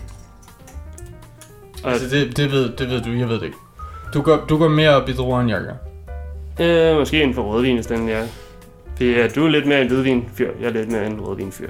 Og altså det ved du, jeg ved det ikke. Du går mere op i druer, end jeg gør. Måske en for rødvin i stedet, ja. Du er lidt mere en hvidvinfyr, jeg er lidt mere en rødvinfyr.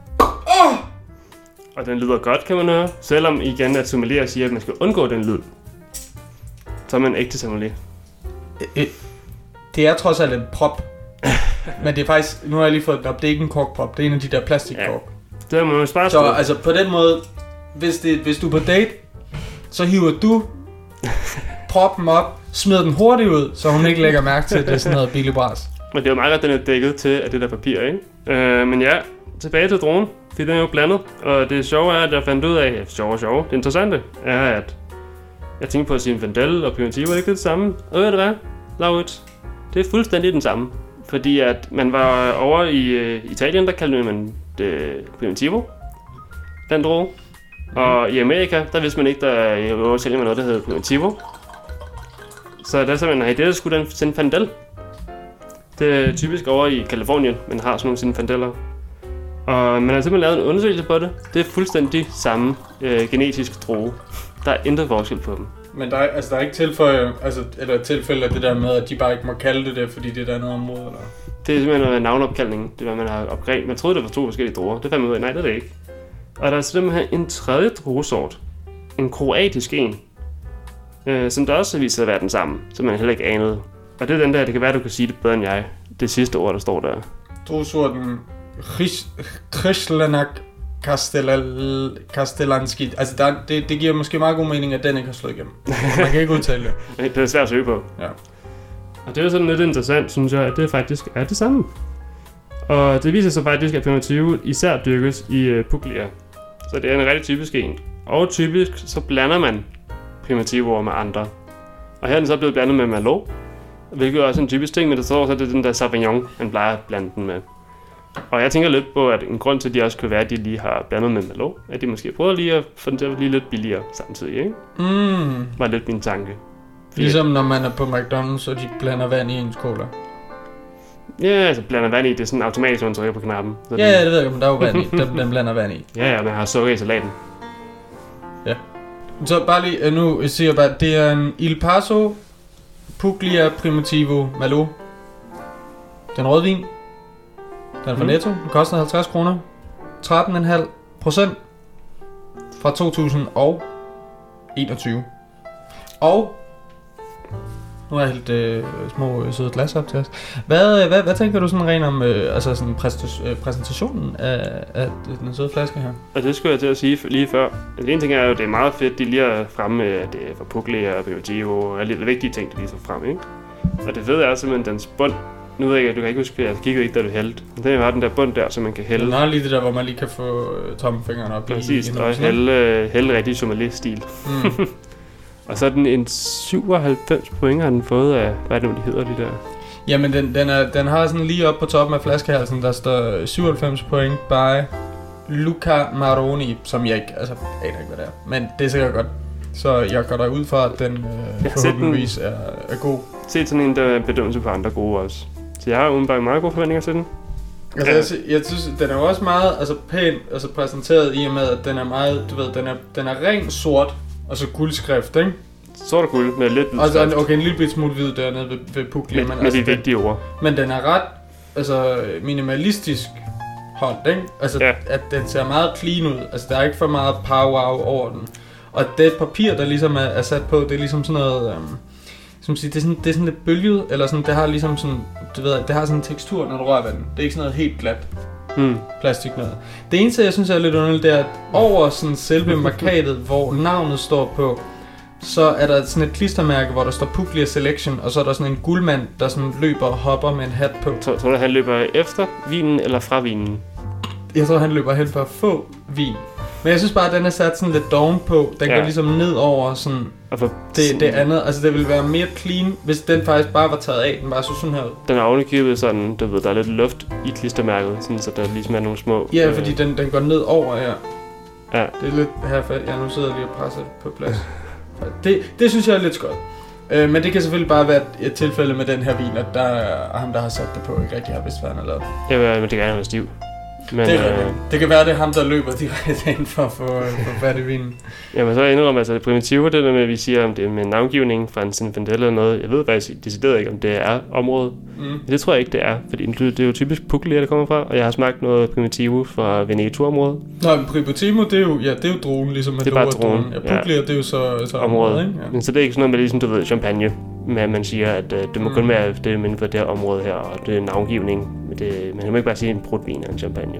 Og den lyder godt, kan man høre. Selvom igen, at sommelier siger, at man skal undgå den lyd. Så er man ægte sommelier. Det er trods alt en prop. Men det er faktisk, nu har jeg lige fået den op, det er ikke en korkprop, det er en af de der plastikkork. Ja, det må man spare. Så altså på den måde, hvis du er på date, så hiver du proppen op, smider den hurtigt ud, så hun ikke lægger mærke til, at det er sådan noget billig bras. Men det er jo meget godt, den er dækket til af det der papir, ikke? Men ja, tilbage til dronen, fordi den er jo blandet. Og det sjove er, at jeg fandt ud af, det interessante er, at jeg tænkte på at sige Zinfandel og Primitivo, er ikke det samme? Og ved du hvad, Laurits? Det er fuldstændig den samme. Fordi at man var over i Italien, der kaldte man det Primitivo, den droge. Og i Amerika, der vidste man ikke, der i Italien var noget, der hed Primitivo. Så der sagde man, nej, det er sgu den Zinfandel. Det er typisk over i Californien, man har sådan nogle Zinfandeller. Og man har simpelthen lavet en undersøgelse på det. Det er fuldstændig samme genetisk droge. Der er intet forskel på dem. Men der er ikke tilfælde af det der med, at de bare ikke må kalde det, fordi det er et andet område, eller? Det er simpelthen en navneopkaldning. Det er, hvad man har opgrevet. Man troede, det var 2 forskellige druer. Det fandt man ud af. Nej, det er det ikke. Og der er simpelthen en tredje druesort. En kroatisk en. Som der også viser at være den samme. Som man heller ikke anede. Og det er den der, det kan være, du kan sige det bedre end jeg. Det sidste ord, der står der. Druesorten Kryslenak Kastelanski. Altså, det giver måske meget god mening, at den ikke har slået igennem. Man kan ikke udtale det. Det er svært at søge på. Ja. Og det er jo sådan lidt interessant, synes jeg, at det faktisk er det samme. Og det viser sig faktisk, at Primitivo især dyrkes i Puglia. Så det er en rigtig typisk en. Og typisk, så blander man Primitivoer med andre. Og her er den så blevet blandet med Merlot. Hvilket er også en typisk ting, men der står så, det er den der Sauvignon, man plejer at blande den med. Og jeg tænker lidt på, at en grund til, at de også kan være, at de lige har blandet med Merlot, at de måske prøver lige at få den til at blive lidt billigere samtidig, ikke? Var lidt min tanke. Ligesom når man er på McDonald's, og de blander vand i ens cola. Ja, altså blander vand i, det er sådan automatisk, når man trykker på knappen. Ja, det ved jeg, men der er jo vand i. Den blander vand i. Ja, man har sukker i salaten. Ja. Så bare lige, nu siger jeg bare, det er en Il Paso Puglia Primitivo Merlot. Den rødvin. Den er fra Netto. Den koster 50 kroner. 13,5% fra 2021. Og nu har jeg helt små søde glas op til os. Hvad tænker du sådan rent om altså sådan præsentationen af den søde flaske her? Og det skulle jeg til at sige lige før. Den ene ting er jo, det er meget fedt, de lige er fremme, at det er fra Puglia og Primitivo og alle de vigtige ting, de lige så frem, ikke? Og det ved jeg simpelthen, dens bund. Nu ved jeg ikke, du kan ikke huske, jeg kiggede ikke, da du hældte. Men den har den der bund der, så man kan hælde. Den har lige det der, hvor man lige kan få tommelfingeren op. Præcis, og hælde rigtig sommelier-stil. Og så er den en 97 point, har den fået af, hvad er det nu, de hedder, de der? Jamen, den har sådan lige op på toppen af flaskehalsen, der står 97 point by Luca Maroni, som jeg ikke, altså, aner ikke, hvad det er. Men det er sikkert godt. Så jeg går derud fra, at den forhåbentligvis er god. Set sådan en, der er bedømmelse på andre gode også. Så jeg har umiddelbart meget gode forventninger til den. Altså, jeg synes, den er jo også meget pæn præsenteret i og med, at den er meget, du ved, den er ren sort, og så guldskrift, ikke? Sort og guld med lidt hvid skrift. Altså, okay, en lille smule hvid dernede ved Puglia. Med altså, de vigtige ord. Men den er ret, minimalistisk hånd, ikke? Altså, ja. At den ser meget clean ud. Altså, der er ikke for meget power over den. Og det papir, der ligesom er sat på, det er ligesom sådan noget... som siger, det er sådan lidt bølget, eller sådan, det har ligesom sådan, du ved, det har sådan en tekstur, når du rører ved den. Det er ikke sådan noget helt glat plastik noget. Det eneste, jeg synes er lidt underligt, det er, at over sådan selve markatet, hvor navnet står på, så er der sådan et klistermærke, hvor der står Puglia Selection, og så er der sådan en guldmand, der sådan løber og hopper med en hat på. Tror du, han løber efter vinen, eller fra vinen? Jeg tror, han løber hen for at få vin. Men jeg synes bare, at den er sat sådan lidt doven på. Den går ligesom ned over sådan det andet. Altså det ville være mere clean, hvis den faktisk bare var taget af. Den bare så sådan her ud. Den er ovenikøbet sådan, du ved, der er lidt luft i klistermærket, sådan, så der ligesom er nogle små... Ja, fordi den går ned over her. Ja. Det er lidt herfald. Ja, nu sidder jeg lige og presser det på plads. Det synes jeg er lidt skørt. Men det kan selvfølgelig bare være et tilfælde med den her vin, at der er ham, der har sat det på, ikke rigtig har vidst, hvad han har lavet. Ja, men det kan være stiv. Men, det kan være, det er ham, der løber direkte ind for at få fat i vinen. Jamen, så indrømmer altså det primitive, det der med, at vi siger, om det er med navngivning fra en Zinfandel eller noget. Jeg ved faktisk decideret ikke, om det er området. Men det tror jeg ikke, det er, fordi det er jo typisk Puglia, der kommer fra, og jeg har smagt noget primitivo fra Veneto-området. Nå, men primitivo, det er jo drogen, ligesom det er bare drogen. Ja, Puglia, det er jo så området, ikke? Ja. Men så det er ikke sådan noget med, ligesom du ved, champagne, med at man siger, at det må kun være det inden for det her område her, og det er navngivning. Man kan ikke bare sige en brutvin og en champagne.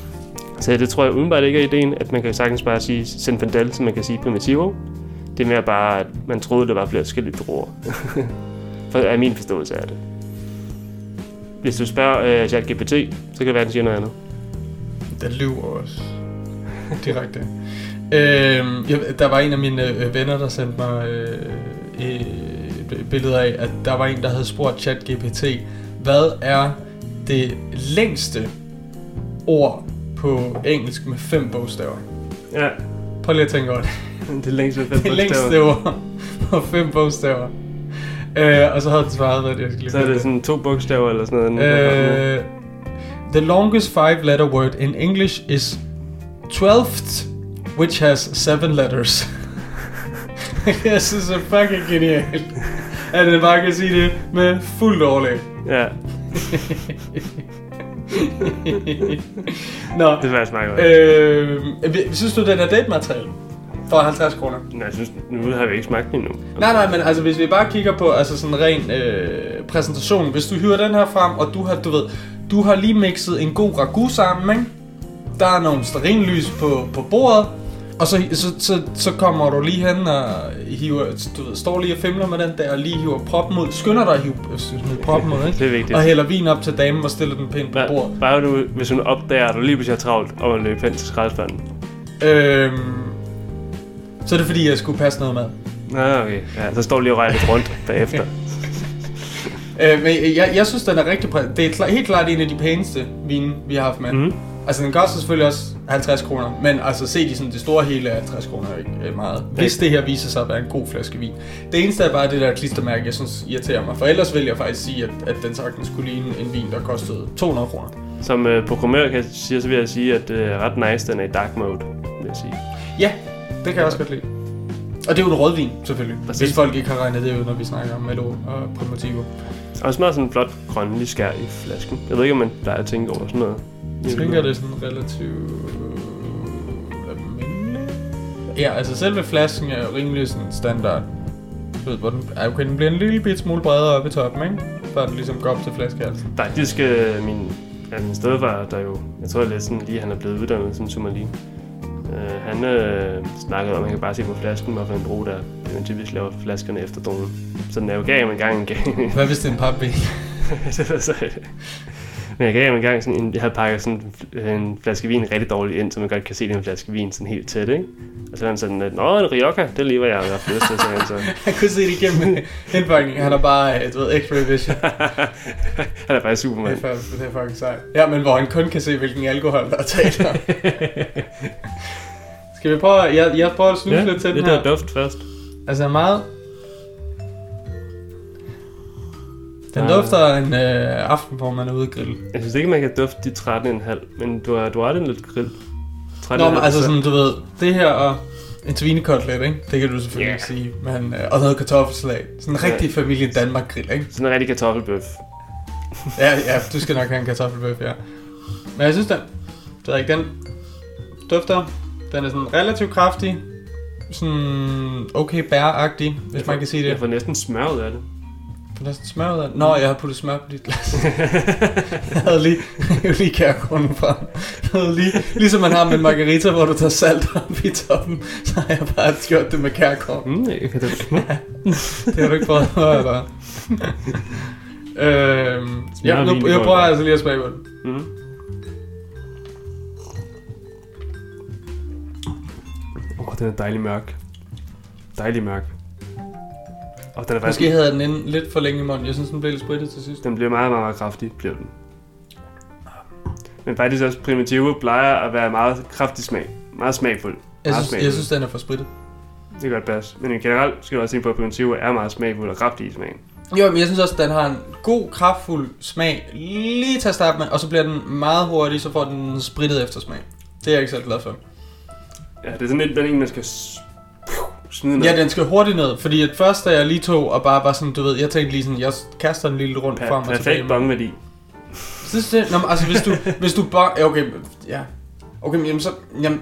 Så det tror jeg udenbart ikke er ideen, at man kan sagtens bare sige Zinfandel, som man kan sige primitivo. Det er mere bare, at man troede, det var flere forskellige druer. For er min forståelse af det. Hvis du spørger ChatGPT, så kan det være, at den siger noget andet. Den lyver også. Direkte. Der var en af mine venner, der sendte mig billeder af, at der var en, der havde spurgt ChatGPT, hvad er det længste ord på engelsk med 5 bogstaver? Ja. Prøv lige at tænke over det. Det længste med 5 bogstaver. Det længste ord på 5 bogstaver. Og så havde den svaret, hvad jeg skal lige. Så er det sådan 2 bogstaver eller sådan noget? The longest 5-letter word in English is 12th, which has 7 letters. Jeg synes, det er fucking genialt, at den bare kan sige det med fuldt overlæg. Ja. Nå. Det var smagt. Synes du, den er datemateriale? For 50 kroner? Nej, jeg synes, nu har vi ikke smagt den endnu. Nej, men altså, hvis vi bare kigger på altså sådan ren præsentation. Hvis du hiver den her frem, og du har lige mixet en god ragu sammen, ikke? Der er nogle stearinlys på bordet. Og så kommer du lige hen og hiver, står lige og fimler med den der, og lige hiver proppen ud. Skynder dig at hive proppen ud, ikke? Det er vigtigt. Og hælder vin op til damen og stiller den pænt på bordet. Bare du, hvis hun opdager, at du lige pludselig har travlt om at løbe hen til skraldespanden. Så er det fordi, jeg skulle passe noget mad. Okay. Ja, så står lige og rejser lidt rundt bagefter. Men jeg synes, den er rigtig det er helt klart en af de pæneste vine, vi har haft med. Mm. Altså, den koster selvfølgelig også 50 kroner, men altså, set i sådan det store hele er 50 kroner ikke meget. Hvis det her viser sig at være en god flaske vin. Det eneste er bare det der klistermærke, jeg synes irriterer mig. For ellers vil jeg faktisk sige, at den sagtens skulle ligne en vin, der kostede 200 kroner. Som programmør så vil jeg sige, at det er ret nice, den er i dark mode, vil jeg sige. Ja, det kan jeg også godt lide. Og det er jo en rødvin, selvfølgelig. Præcis. Hvis folk ikke har regnet det ud, når vi snakker om Merlot og Primitivo. Og så sådan en flot grønlig skær i flasken. Jeg ved ikke, om man plejer at tænke over sådan noget. Jeg tænker, det er sådan relativt... Ja, altså selve flasken er jo rimelig sådan standard. Du ved, hvor den bliver en lille bit smule bredere oppe i toppen, ikke? Før den ligesom går op til flaskehalsen. Faktisk, min stedfar, der jo... Jeg tror lidt sådan lige, han er blevet uddannet som sommelier. Han snakkede om, at man kan bare se på flasken, hvorfor en brug der typisk laver flaskerne efter dronen. Så den er jo gav en gang. Hvad hvis det er en papvin? Men jeg gav ham en gang sådan jeg havde pakket sådan en flaske vin rigtig dårligt ind, så man godt kan se den flaske vin sådan helt tæt, ikke? Og så var han sådan, en Rioja, det lige var jeg haft lyst til, så. Han kunne se det igennem indpakningen, han er bare, du ved, X-ray vision. Han er bare Superman. Det er faktisk sejt. Ja, men hvor han kun kan se, hvilken alkohol der er talt om. Skal vi prøve, jeg prøver at snuse lidt til den her. Det der duft først. Altså meget... Den dufter en aften, hvor man er ude at grille. Jeg synes ikke, man kan dufte de 13,5, men du har den lidt grill. Nå, men altså sådan, du ved, det her og en svinekotlet, ikke? Det kan du selvfølgelig ikke sige. Men, og noget kartoffelsalat. Sådan en rigtig familie Danmark grill, ikke? Sådan en rigtig kartoffelbøf. ja, du skal nok have en kartoffelbøf, ja. Men jeg synes, den dufter. Den er sådan relativt kraftig. Sådan okay bæragtig, hvis man kan sige det. Jeg får næsten smør ud af det. For næsten smør ud af det? Nå, jeg har puttet smør på dit glas. Jeg havde lige kærgrunden fra. Ligesom man har med en margarita, hvor du tager salt op i toppen, så har jeg bare gjort det med kærgrunden. Jeg kan det. Det har du ikke prøvet at høre, jeg prøver altså lige at smage på den. Den er dejlig mørk. Dejlig mørk. Og den er måske havde den inde lidt for længe i munden. Jeg synes, den blev lidt sprittet til sidst. Den bliver meget, meget, meget kraftig, bliver den. Men faktisk også Primitivo plejer at være meget kraftig smag. Meget smagfuld. Jeg synes, den er for sprittet. Det kan godt passe. Men generelt skal du også tænke på, at Primitivo er meget smagfuld og kraftig i smagen. Jo, men jeg synes også, at den har en god, kraftfuld smag lige til at starte med. Og så bliver den meget hurtig, så får den sprittet eftersmag. Det er jeg ikke så glad for. Ja, det er sådan lidt den en, man skal smide ned. Ja, den skal hurtigt ned, fordi at først da jeg lige tog og bare var sådan, du ved, jeg tænkte lige sådan, jeg kaster den lige rundt frem og tilbage. Perfekt bongværdi. Synes det? Nå, altså hvis du okay, ja. Okay, men jamen så,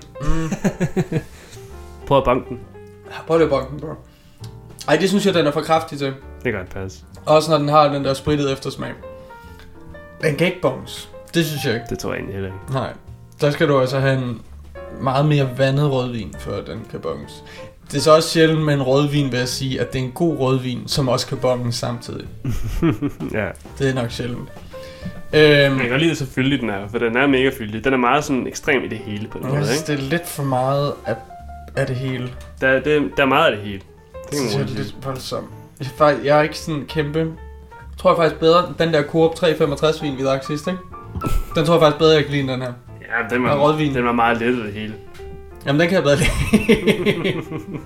Prøv at bonge den. Prøv lige at bonge den, bro. Ej, det synes jeg, den er for kraftig til. Det kan godt passe. Også når den har den der sprittet eftersmag. Den kan ikke bonges. Det synes jeg ikke. Det tror jeg egentlig heller ikke. Nej. Der skal du altså have en meget mere vandet rødvin, før den kan bonges. Det er så også sjældent med en rødvin, vil jeg sige, at det er en god rødvin, som også kan bonges samtidig. Ja. Det er nok sjældent. Jeg kan godt lide det så fyldig den er, for den er mega fyldig. Den er meget sådan ekstrem i det hele på den måde, ikke? Det er lidt for meget af det hele. Der er meget af det hele. Det er lidt voldsomt. Jeg er ikke sådan kæmpe... Jeg tror faktisk bedre, den der Coop 365 vin, vi drak sidst, ikke? Den tror jeg faktisk bedre, jeg kan lide end den her. Ja, den var meget let af det hele. Jamen, den kan jeg bedre lide.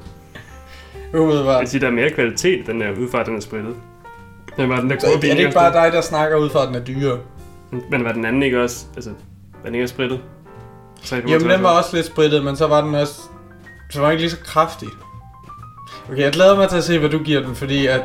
Jeg siger, der er mere kvalitet, den er ud fra, den er sprittet. Den var den der er det ikke bare dig, der snakker ud fra, at den er dyre? Men var den anden ikke også, altså, var den ikke også sprittet? Jamen, den var også lidt sprittet, men så var den også, så var den ikke lige så kraftig. Okay, jeg glæder mig til at se, hvad du giver den, fordi at...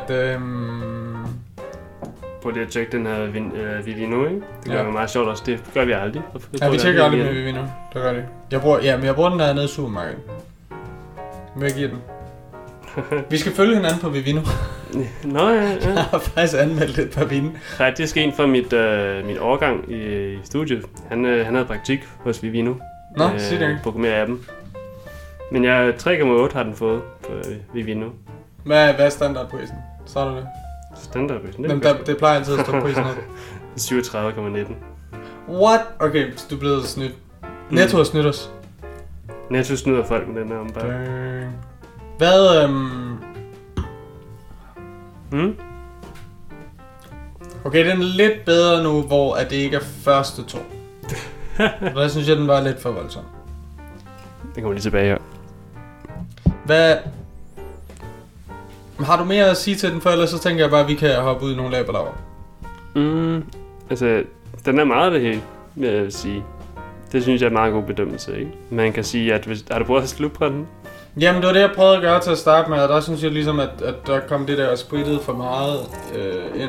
Prøv lige at tjekke den her Vivino, ikke? Det gør meget sjovt også, det gør vi aldrig. Ja, vi tjekker aldrig med Vivino, det gør det. Jeg bruger den der nede i supermarkedet. Hvad giver den? Vi skal følge hinanden på Vivino. Nå ja. Jeg har faktisk anmeldt et par vine. Faktisk en fra mit årgang i studiet. Han havde praktik hos Vivino. Nå, sig det. Programmer-appen. Men 3,8 har den fået på Vivino. Hvad er standardprisen? Så er det. Standardprisen? Det plejer altid at stå prisen op. 37,19. What? Okay, så du er blevet snydt. Netto har snydt os. Netto snyder folk med den her ombart. Hvad, Okay, den er lidt bedre nu, hvor at det ikke er første 2. Der synes jeg, den var lidt for voldsom. Den kommer lige tilbage her. Hvad... Har du mere at sige til den, for ellers så tænker jeg bare, at vi kan hoppe ud i nogle laberlaver. Altså, den er meget det hele, vil jeg sige. Det synes jeg er en meget god bedømmelse, ikke? Man kan sige, at har du prøvet at slutte på den? Jamen, det var det, jeg prøvede at gøre til at starte med, og der synes jeg ligesom, at der kom det der spritet for meget ind.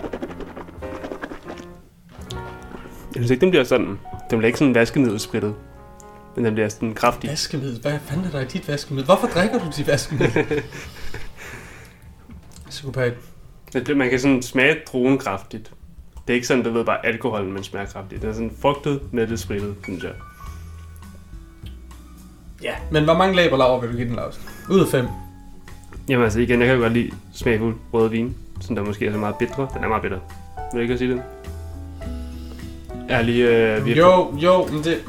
Jeg synes ikke, den bliver sådan. Den bliver ikke sådan vaskemiddelspritet. Men den bliver sådan kraftig. Vaskemiddel? Hvad fanden er der i dit vaskemiddel? Hvorfor drikker du dit vaskemiddel? Psykopat. Man kan sådan smage druen kraftigt. Det er ikke sådan, du ved bare alkoholen, man smager kraftigt. Det er sådan frugtet med det spritet, synes jeg. Ja, men hvor mange laberlaver vil du give den, Lars? Ud af 5? Jamen altså igen, jeg kan jo godt lide smagfuld rødvin, som der måske er så meget bitre. Den er meget bitter. Vil du ikke sige det? Jeg er lige... Jo, men det...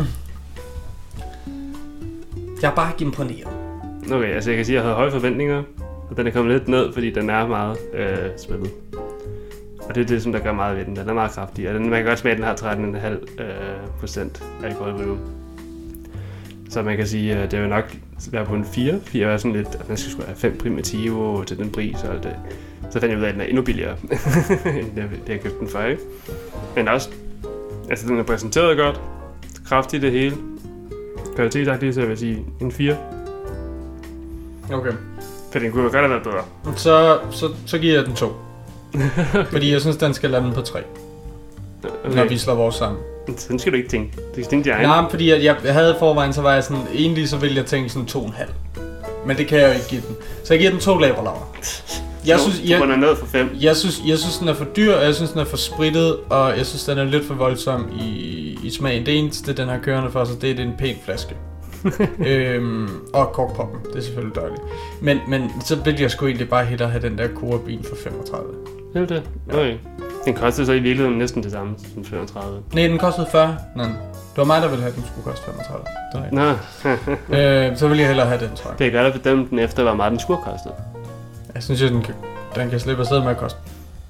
Jeg er bare ikke imponeret. Okay, altså jeg kan sige, at jeg havde høje forventninger, og den er kommet lidt ned, fordi den er meget spillet. Og det er det, som der gør meget ved den. Den er meget kraftig, og man kan godt smage, at den har 13,5% alkoholvolumen. Så man kan sige, at det vil nok være på en 4. 4 er sådan lidt, at man skal have 5 Primitivo til den pris og alt det. Så fandt jeg ud af, at den er endnu billigere, end det jeg købte den for, ikke? Men også, altså den er præsenteret godt, kraftig det hele. Kvalitetsagtigt, så jeg vil sige en 4. Okay. For den kunne jo godt have været bedre. Så giver jeg den 2. Fordi jeg synes, den skal lande på 3. Okay. Når vi slår vores sammen. Sådan skal du ikke tænke. Det skal tænke Nej, men fordi jeg havde forvejen, så var jeg sådan... Egentlig så ville jeg tænke sådan 2,5. Men det kan jeg jo ikke give den. Så jeg giver den 2 laberlaver. Jeg synes, den er ned for 5. Jeg synes, den er for dyr, og jeg synes, den er for sprittet, og jeg synes, den er lidt for voldsom i smagen. Det eneste, den har kørende for sig, det er en pæn flaske. Og korkpoppen, det er selvfølgelig dejligt. Men så vil jeg sgu egentlig bare hellere have den der Coop-vin for 35. Helt det? Ja. Okay. Den kostede så i virkeligheden næsten det samme som 35. Nej, den kostede 40. Nej. Det var mig, der ville have, den skulle koste 35. Nå. Så vil jeg hellere have den, tror jeg. Det er godt at bedømme den efter, hvor meget den skulle koste. Jeg synes, at den kan slippe afsted med at koste.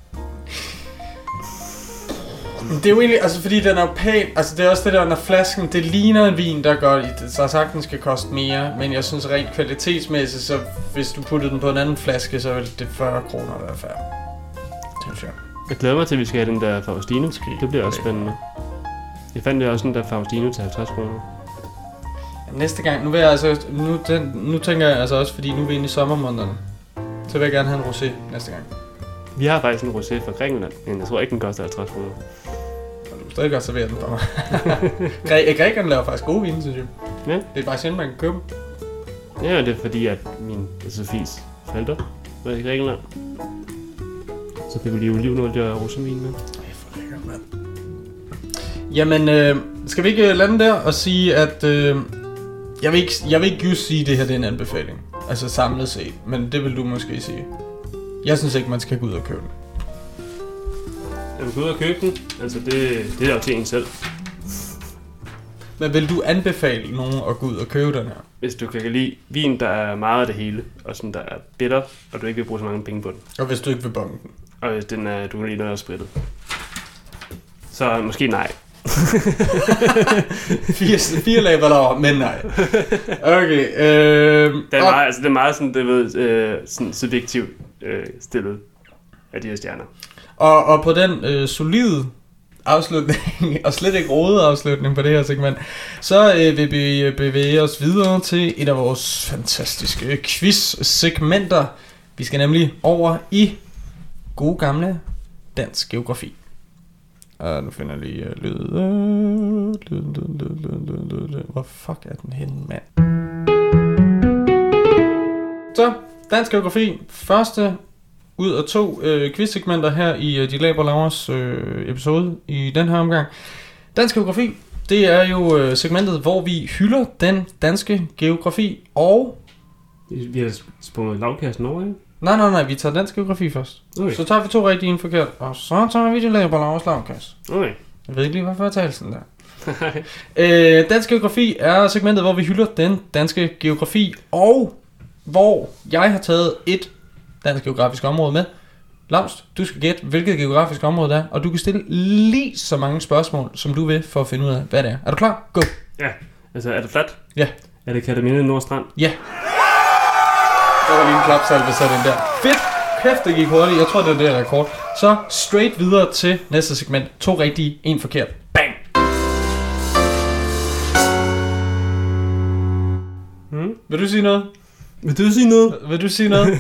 Det er jo egentlig, altså fordi den er pæn, altså det er også det der, når flasken, det ligner en vin, der gør, så sagt den skal koste mere, men jeg synes rent kvalitetsmæssigt, så hvis du puttede den på en anden flaske, så vil det 40 kroner være færre. Det synes jeg. Jeg glæder mig til, at vi skal have den der Faustino. Det bliver også spændende. Jeg fandt det også den der Faustino til 50 kroner. Næste gang, nu tænker jeg altså også, fordi nu er vi inde i sommermånederne, så vil jeg gerne have en rosé næste gang. Vi har faktisk en rosé fra Grækenland, men jeg tror ikke, den koster 50 kroner. Du kan stadig godt servere den for mig. Grækerne laver faktisk gode vine, synes jeg. Ja. Det er bare sjældent, man kan købe. Ja, det er fordi, at min Sofies forældre var i Grækenland. Så fik vi lige olivenolie og rosenvin med. Ej, for lækkert, mand. Jamen, skal vi ikke lande der og sige, at... Jeg vil ikke just sige, at det her det er en anbefaling. Altså samlet set. Men det vil du måske sige. Jeg synes ikke, man skal gå ud og købe den. Jeg vil gå ud og købe den. Altså, det er jo til en selv. Men vil du anbefale nogen at gå ud og købe den her? Hvis du kan lide vin, der er meget af det hele, og sådan der er bitter, og du ikke vil bruge så mange penge på den. Og hvis du ikke vil bonge den? Og hvis du kan lide noget af sprittet. Så måske nej. 4 laberlaver, men nej. Okay. Det er meget sådan, det ved, sådan subjektivt stillet af de her stjerner. Og på den solide afslutning, og slet ikke rodede afslutning på det her segment, så vil vi bevæge os videre til et af vores fantastiske quiz-segmenter. Vi skal nemlig over i gode gamle dansk geografi. Nu finder jeg lige lyd. Hvor fuck er den henne, mand? Så, dansk geografi. Første ud af 2 quiz-segmenter her i De Laberlavers episode i den her omgang. Dansk geografi, det er jo segmentet, hvor vi hylder den danske geografi, og... Vi har sprunget lavkassen over, ikke? Nej, vi tager dansk geografi først. Okay. Så tager vi 2 rigtige, en forkert, og så tager vi De Laberlavers lavkasse. Okay. Jeg ved ikke lige, hvorfor jeg taler sådan der. Dansk geografi er segmentet, hvor vi hylder den danske geografi, og hvor jeg har taget et dansk geografisk område med, Laust, du skal gætte, hvilket geografisk område det er, og du kan stille lige så mange spørgsmål, som du vil, for at finde ud af, hvad det er. Er du klar? Go! Ja, altså er det fladt? Ja. Er det Kerteminde Nordstrand? Ja. Der var lige en klapsalve, så den der. Fedt! Kæft, det gik hurtigt. Jeg tror, det er det rekord. Så straight videre til næste segment. 2 rigtige, 1 forkert. Bang! Vil du sige noget? Vil du sige noget?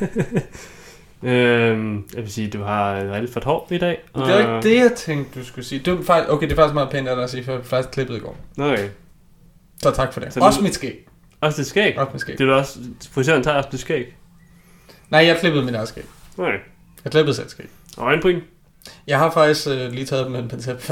Jeg vil sige, du har rigtig fået hår i dag. Det er ikke det, jeg tænkte, du skulle sige. Det er faktisk meget pænt af dig at sige, for jeg faktisk klippet i går. Okay. Så tak for det. Så også mit skæg. Også det skæg? Også mit skæg. Det er også, frisøren tager også det skæg? Nej, jeg klippede mit eget skæg. Okay. Jeg klippede selv skæg. Og øjenbryn? Jeg har faktisk lige taget dem med en pincet.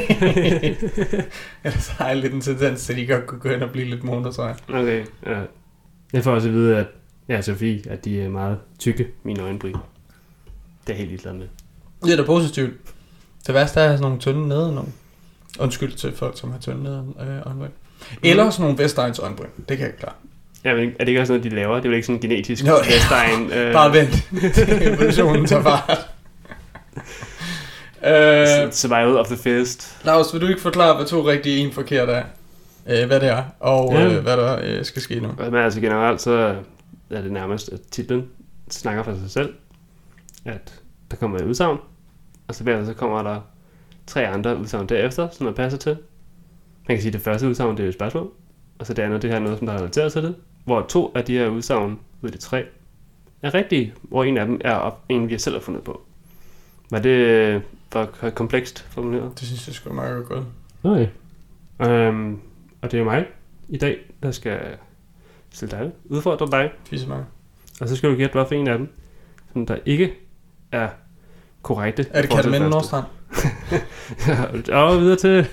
Ellers har jeg lidt en tendens til, at de godt kunne gå hen og blive lidt måneder, tror jeg. Okay, ja. Jeg får også at vide, at Sofie, at de er meget tykke, mine øjenbryn. Det er jeg helt ligeglad med. Det er da positivt. Det værste er at have sådan nogle tynde nedenom. Undskyld til folk, som har tynde øjenbryn. Eller sådan nogle Vestegns øjenbryn. Det kan jeg klare. Ja, men er det ikke også noget, de laver? Det er jo ikke sådan genetisk Vestegn. Bare vent. Evolutionen tager fart. Survival of the fittest. Laus, vil du ikke forklare, hvad 2 rigtige 1 forkert er? Hvad det er, og hvad der skal ske nu? Men altså generelt, så er det nærmest, at titlen snakker for sig selv. At der kommer et udsagn, og så kommer der 3 andre udsagn derefter, som der passer til. Man kan sige, at det første udsagn, det er et spørgsmål, og så det andet, det her er noget, som der er relateret til det. Hvor 2 af de her udsagn ud af de 3 er rigtige, hvor en af dem er en, vi selv har fundet på. Var det for komplekst formuleret? Det synes jeg sgu meget godt. Okay. Og det er jo mig i dag, der skal stille dig, udfordre dig. Fisse mig. Og så skal du gætte, hvad for en af dem, som der ikke er korrekte. Er det Kerteminde Nordstrand? Ja, videre til.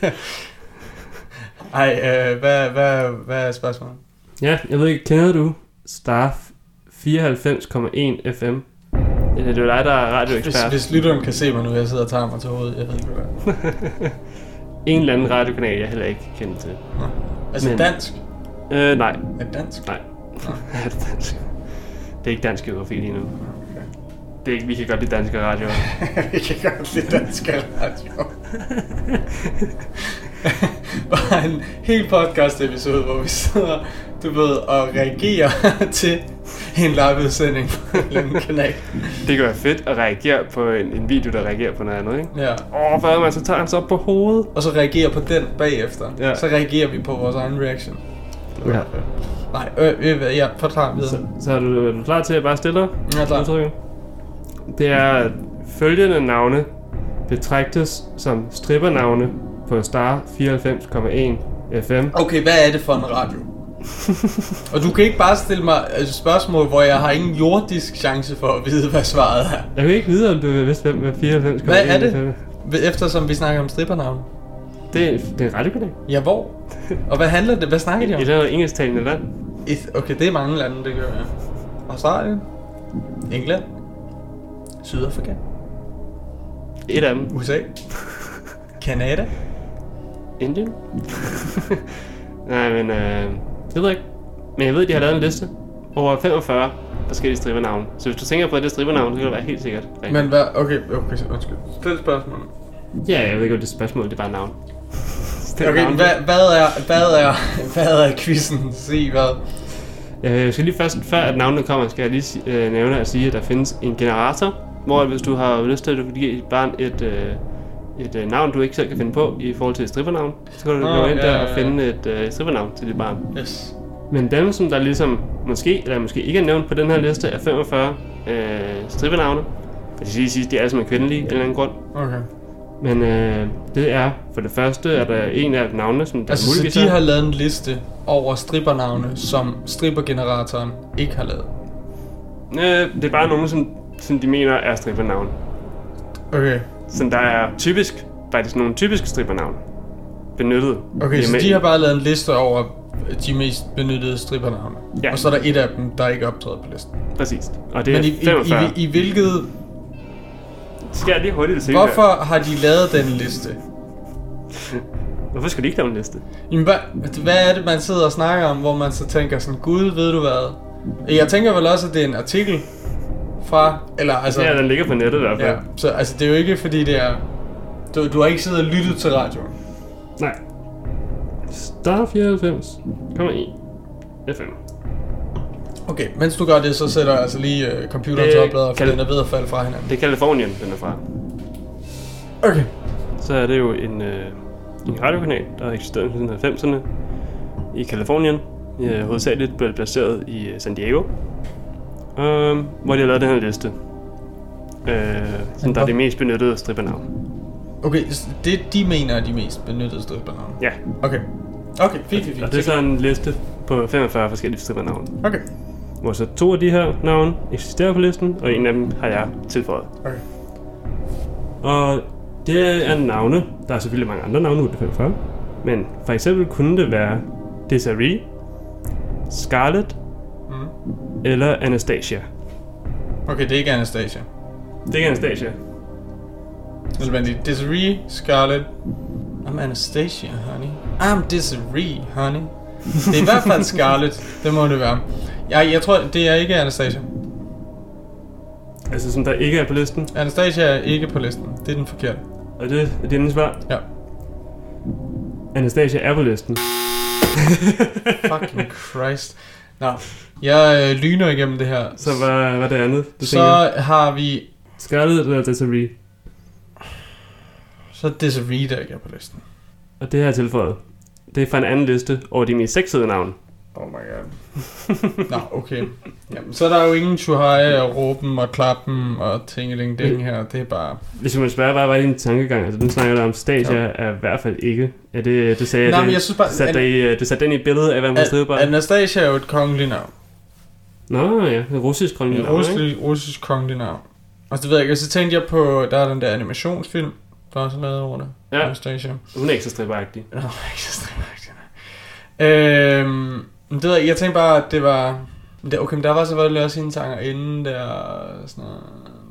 Ej, hvad er spørgsmålet? Ja, jeg ved ikke, kender du Star 94,1 FM? Det er jo dig, der er radioekspert. Hvis lytteren kan se mig nu, jeg sidder og tager mig til hovedet, jeg ved ikke, hvad det er. En eller anden radiokanal, jeg heller ikke kender til. Nå. Altså men, dansk? Nej. Er det dansk? Nej. Er det dansk? Det er ikke dansk geografi lige nu. Okay. Det er ikke, vi kan godt lide danske radio. Vi kan godt lide danske radio. Bare en hel podcast episode, hvor vi sidder, du ved, og reagerer til en live-udsending på en eller anden kanal. Det kan være fedt at reagere på en video, der reagerer på noget andet, ikke? Ja. Hvad man så tager han så op på hovedet. Og så reagerer på den bagefter. Ja. Så reagerer vi på vores egen reaction. Ja. Nej, ja, forklar videre. Så er du klar til at bare stille dig? Ja, klar. Det er følgende navne betragtes som strippernavne på Star 94,1 FM. Okay, hvad er det for en radio? Og du kan ikke bare stille mig spørgsmål, hvor jeg har ingen jordisk chance for at vide, hvad svaret er. Jeg vil ikke vide, om du vidste, hvem 94,1 Hvad er det? Eftersom vi snakker om strippernavne. Det er en radiokanal. Ja, hvor? Og hvad handler det? Hvad snakker de om? I det engelsktalende land. Okay, det er mange lande, det gør jeg. Australien, England, Sydafrika, Et af dem. USA, Canada, Indien. Nej, men jeg ved ikke. Men jeg ved, de har lavet en liste over 45 forskellige strippernavne. Så hvis du tænker på det strippernavn, så kan det være helt sikkert rigtigt. Men hvad? Okay, undskyld. Stil spørgsmål. Ja, jeg ved ikke, om det er spørgsmål, det er bare navn. Okay, hvad er quizzen? Sig hvad? Jeg skal lige først, før at navnet kommer, skal jeg lige nævne at sige, at der findes en generator, hvor hvis du har lyst til at du kan give et barn et navn, du ikke selv kan finde på i forhold til et strippernavn, så kan du gå ind der og finde et strippernavn til dit barn. Yes. Men dem, som der ligesom måske ikke er nævnt på den her liste, er 45 strippernavne. Det vil sige, at de er alle sammen kvindelige af en eller anden grund. Okay. Men det er, for det første, er der en af navnene, som der altså, muligvis så de har lavet en liste over strippernavne, som strippergeneratoren ikke har lavet? Det er bare nogen, som de mener er strippernavne. Okay. Så der er faktisk nogle typiske strippernavne benyttet. Okay, så de har bare lavet en liste over de mest benyttede strippernavne. Ja. Og så er der et af dem, der ikke er optaget på listen. Præcis. Og det men er 45. I hvilket... Skal jeg lige hurtigt se. Hvorfor har de lavet den liste? Hvorfor skal de ikke lave en liste? Jamen, hvad er det, man sidder og snakker om, hvor man så tænker sådan, gud, ved du hvad? Jeg tænker vel også, at det er en artikel fra, eller altså... Ja, den ligger på nettet i hvert fald. Ja, så altså, det er jo ikke fordi det er... Du har ikke siddet og lyttet til radioen? Nej. Star 94,1 FM. Okay, mens du gør det, så sætter jeg altså lige computeren til oplader, for den er ved at falde fra hinanden. Det er Californien, den er fra. Okay. Så er det jo en radiokanal, der har eksisteret siden 90'erne i Californien. Hovedsageligt blev placeret i San Diego, hvor de har lavet den her liste, som der er de mest benyttede strippernavn. Okay, det de mener er de mest benyttede strippernavn? Ja. Okay. Okay, fint. Og det er så en liste på 45 forskellige strippernavn. Okay. Hvor så 2 af de her navne eksisterer på listen, og en af dem har jeg tilføjet. Okay. Og det er navne. Der er selvfølgelig mange andre navne ud af 45. Men for eksempel kunne det være Desiree, Scarlett eller Anastasia. Okay, det er ikke Anastasia. Det er ikke Anastasia. Desiree, Scarlett. I'm Anastasia, honey. I'm Desiree, honey. Det er i hvert fald Scarlett. Det må det være. Jeg tror, det er ikke Anastasia. Altså som der ikke er på listen? Anastasia er ikke på listen. Det er den forkerte. Og det er din svar? Ja. Anastasia er på listen. Fucking Christ. Nå, jeg lyner igennem det her. Så hvad det andet? Så har vi... Scarlett eller Desiree? Så er Desiree, der ikke er på listen. Og det her er tilføjet. Det er fra en anden liste over de mest sexede navne. Oh my god. Nå, okay. Jamen, så er der jo ingen Shuhai og råben og klappen og tingeling-ding her. Det er bare... Hvis man spørger, hvad var din tankegang? Altså, den snakker der om Stasia er i hvert fald ikke. Er det, du sagde, nej, men jeg synes bare... du satte den i billedet af, hvad man strider bare? Anastasia er jo et kongeligt navn. Nå ja, et russisk kongeligt navn, ikke? Russisk kongeligt navn. Altså, det ved jeg ikke. Så tænkte jeg på, der er den der animationsfilm, der er sådan lavet over det. Ja, Anastasia. Hun er ikke så stripperagtig. Nå, ikke så stripperagtig, det ved jeg tænkte bare, at det var... Okay, men der var selvfølgelig også sine sanger inden der... Sådan noget,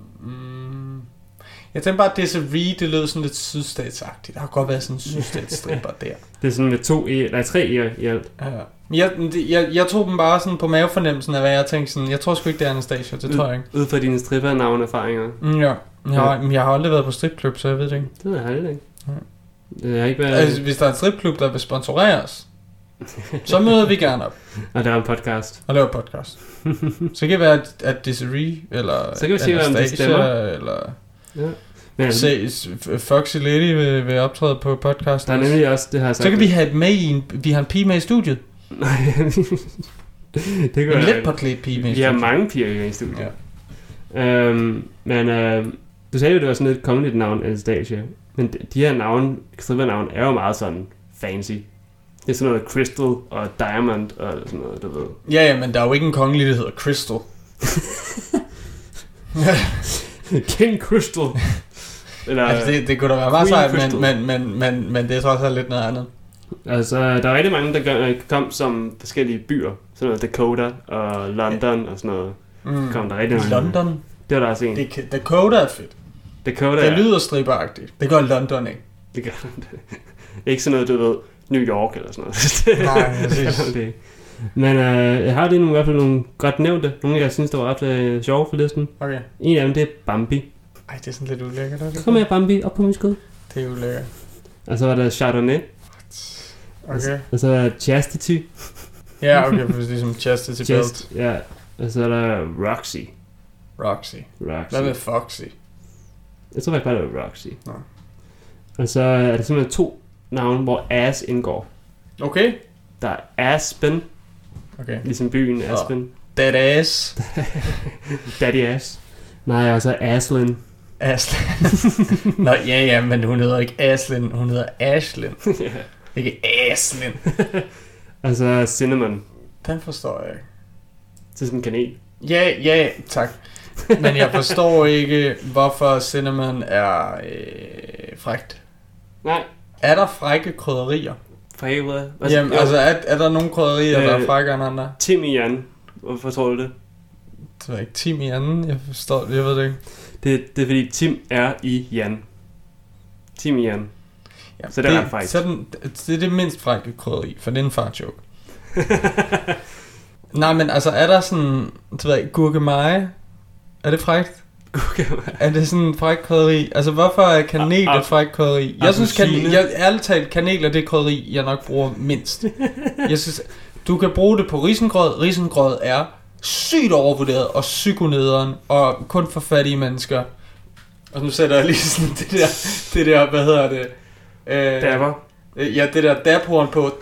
Jeg tænkte bare, at Desiree, det lød sådan lidt sydstatsagtigt. Der har godt været sådan en sydstatsstripper der. Det er sådan med 3 i alt. Ja. Jeg tog dem bare sådan på mavefornemmelsen af, hvad jeg tænkte sådan... Jeg tror sgu ikke, det er Anastasia, det tror jeg ikke. Ud fra dine strippernavn-erfaringer. Ja. Jeg har aldrig været på stripklub, så jeg ved det ikke. Det har jeg aldrig ikke. Det har ikke været... Altså, hvis der er en stripklub, der vil sponsorere os, så møder vi gerne op. Og der er en podcast. Og laver podcast. Så kan det være, at Desiree, eller så kan vi se, Anastasia, eller... Ja. Men, Foxy Lady vil optræde på podcasten. Der er nemlig også, det har jeg sagt. Så kan vi have et med i vi har en pige med i studiet. Nej, det gør en let påklædt pige med i studiet. Vi har mange piger i studiet. Ja. Men du sagde jo, det var sådan et kongeligt navn, Anastasia. Men de her navne, strippernavn, er jo meget sådan fancy. Det er sådan noget Crystal og Diamond og sådan noget, du ved. Ja, men der er jo ikke en kongelig, der hedder Crystal. King Crystal. Eller, altså det kunne da være meget sejt, men det er trods alt lidt noget andet. Altså, der er rigtig mange, der kom som forskellige byer. Sådan noget Dakota og London og sådan noget. Kom der rigtig mange. London? Det var der også en. Dakota er fedt. Dakota det lyder stripperagtigt. Det gør London ikke. Det gør det. Ikke sådan noget, du ved, New York eller sådan noget. Nej, præcis. Men jeg har lige i hvert fald nogle godt nævnte. Nogle af jer synes, der var ret sjove for listen. Okay. En af dem, det er Bambi. Ej, det er sådan lidt ulækkert. Kom her, Bambi, op på min skød. Det er ulækkert. Og så var der Chardonnay. Okay. Og så er der Chastity. Ja, okay, for det er ligesom Chastity Belt. Ja, og så er der Roxy. Roxy. Hvad med Foxy? Jeg tror faktisk bare, det var Roxy. Nå. Og så er der simpelthen 2 navne, hvor Ass indgår. Okay. Der er Aspen. Okay. Ligesom byen Aspen. That ass. Daddy Ass. Nej, og så Aslin. Aslin. Nå, ja, men hun hedder ikke Aslin. Hun hedder Ashlyn. Ja. Ikke Aslin. Og så Cinnamon. Den forstår jeg ikke. Det er sådan en kanel. Ja, tak. Men jeg forstår ikke, hvorfor Cinnamon er frækt. Nej. Er der frække krydderier? Frække hvad? Jamen, altså er der nogle krydderier, der er frække end andre? Timian. Hvorfor tror du det? Det er ikke Tim i anden. Jeg forstår det, jeg ved det ikke. Det er fordi Tim er i Jan. Tim i Jan. Ja, så det er ret frækt. Det er det mindst frække krydderi, for det er en fart-joke. Nej, men altså er der sådan, du ved ikke, gurkemeje? Er det frækt? Er det sådan en frækt krydderi? Altså, hvorfor er kanel et frækt krydderi? Jeg synes, ærligt talt, kanel er det krydderi, jeg nok bruger mindst. Jeg synes, du kan bruge det på risengrød. Risengrød er sygt overvurderet og psykonederen og kun for fattige mennesker. Og nu sætter jeg lige sådan det der hvad hedder det? Dapper. Ja, det der daphorn på.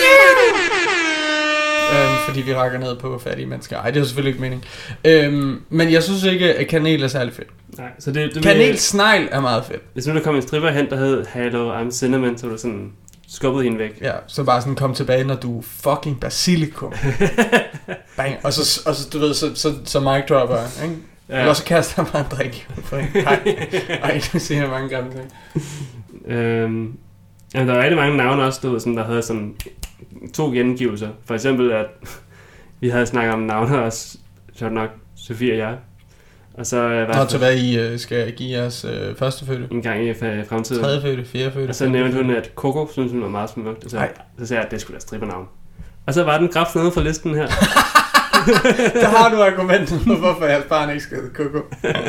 Fordi vi rækker ned på fattige mennesker. Ej, det er selvfølgelig ikke mening. Men jeg synes ikke, at kanel er særlig fedt. Nej, så det kanelsnegl er meget fedt. Hvis nu der kom en stripper hen, der hed Hello, I'm Cinnamon, så var du sådan skubbede hende væk. Ja, så bare sådan kom tilbage, når du fucking basilikum. Bang. Og så du ved, så mic dropper, ikke? Ja. Eller så kaster jeg bare en drik. Ej, det siger jeg mange gamle ting. Jamen, der er rigtig mange navne også, du ved, sådan, der havde sådan 2 gengivelser. For eksempel, at vi havde snakket om navne også, sjovt nok, Sofie og jeg. Og så var til hvad I skal give jeres førstefødte? En gang i fremtiden. Tredjefødte, fjerdefødte. Og så nævnte hun, at Coco synes hun var meget smukt. Og så sagde jeg, at det skulle da strippernavn. Og så var den kraft nede fra listen her. Der har du argumentet på, hvorfor jeres barn ikke skal hedde Coco.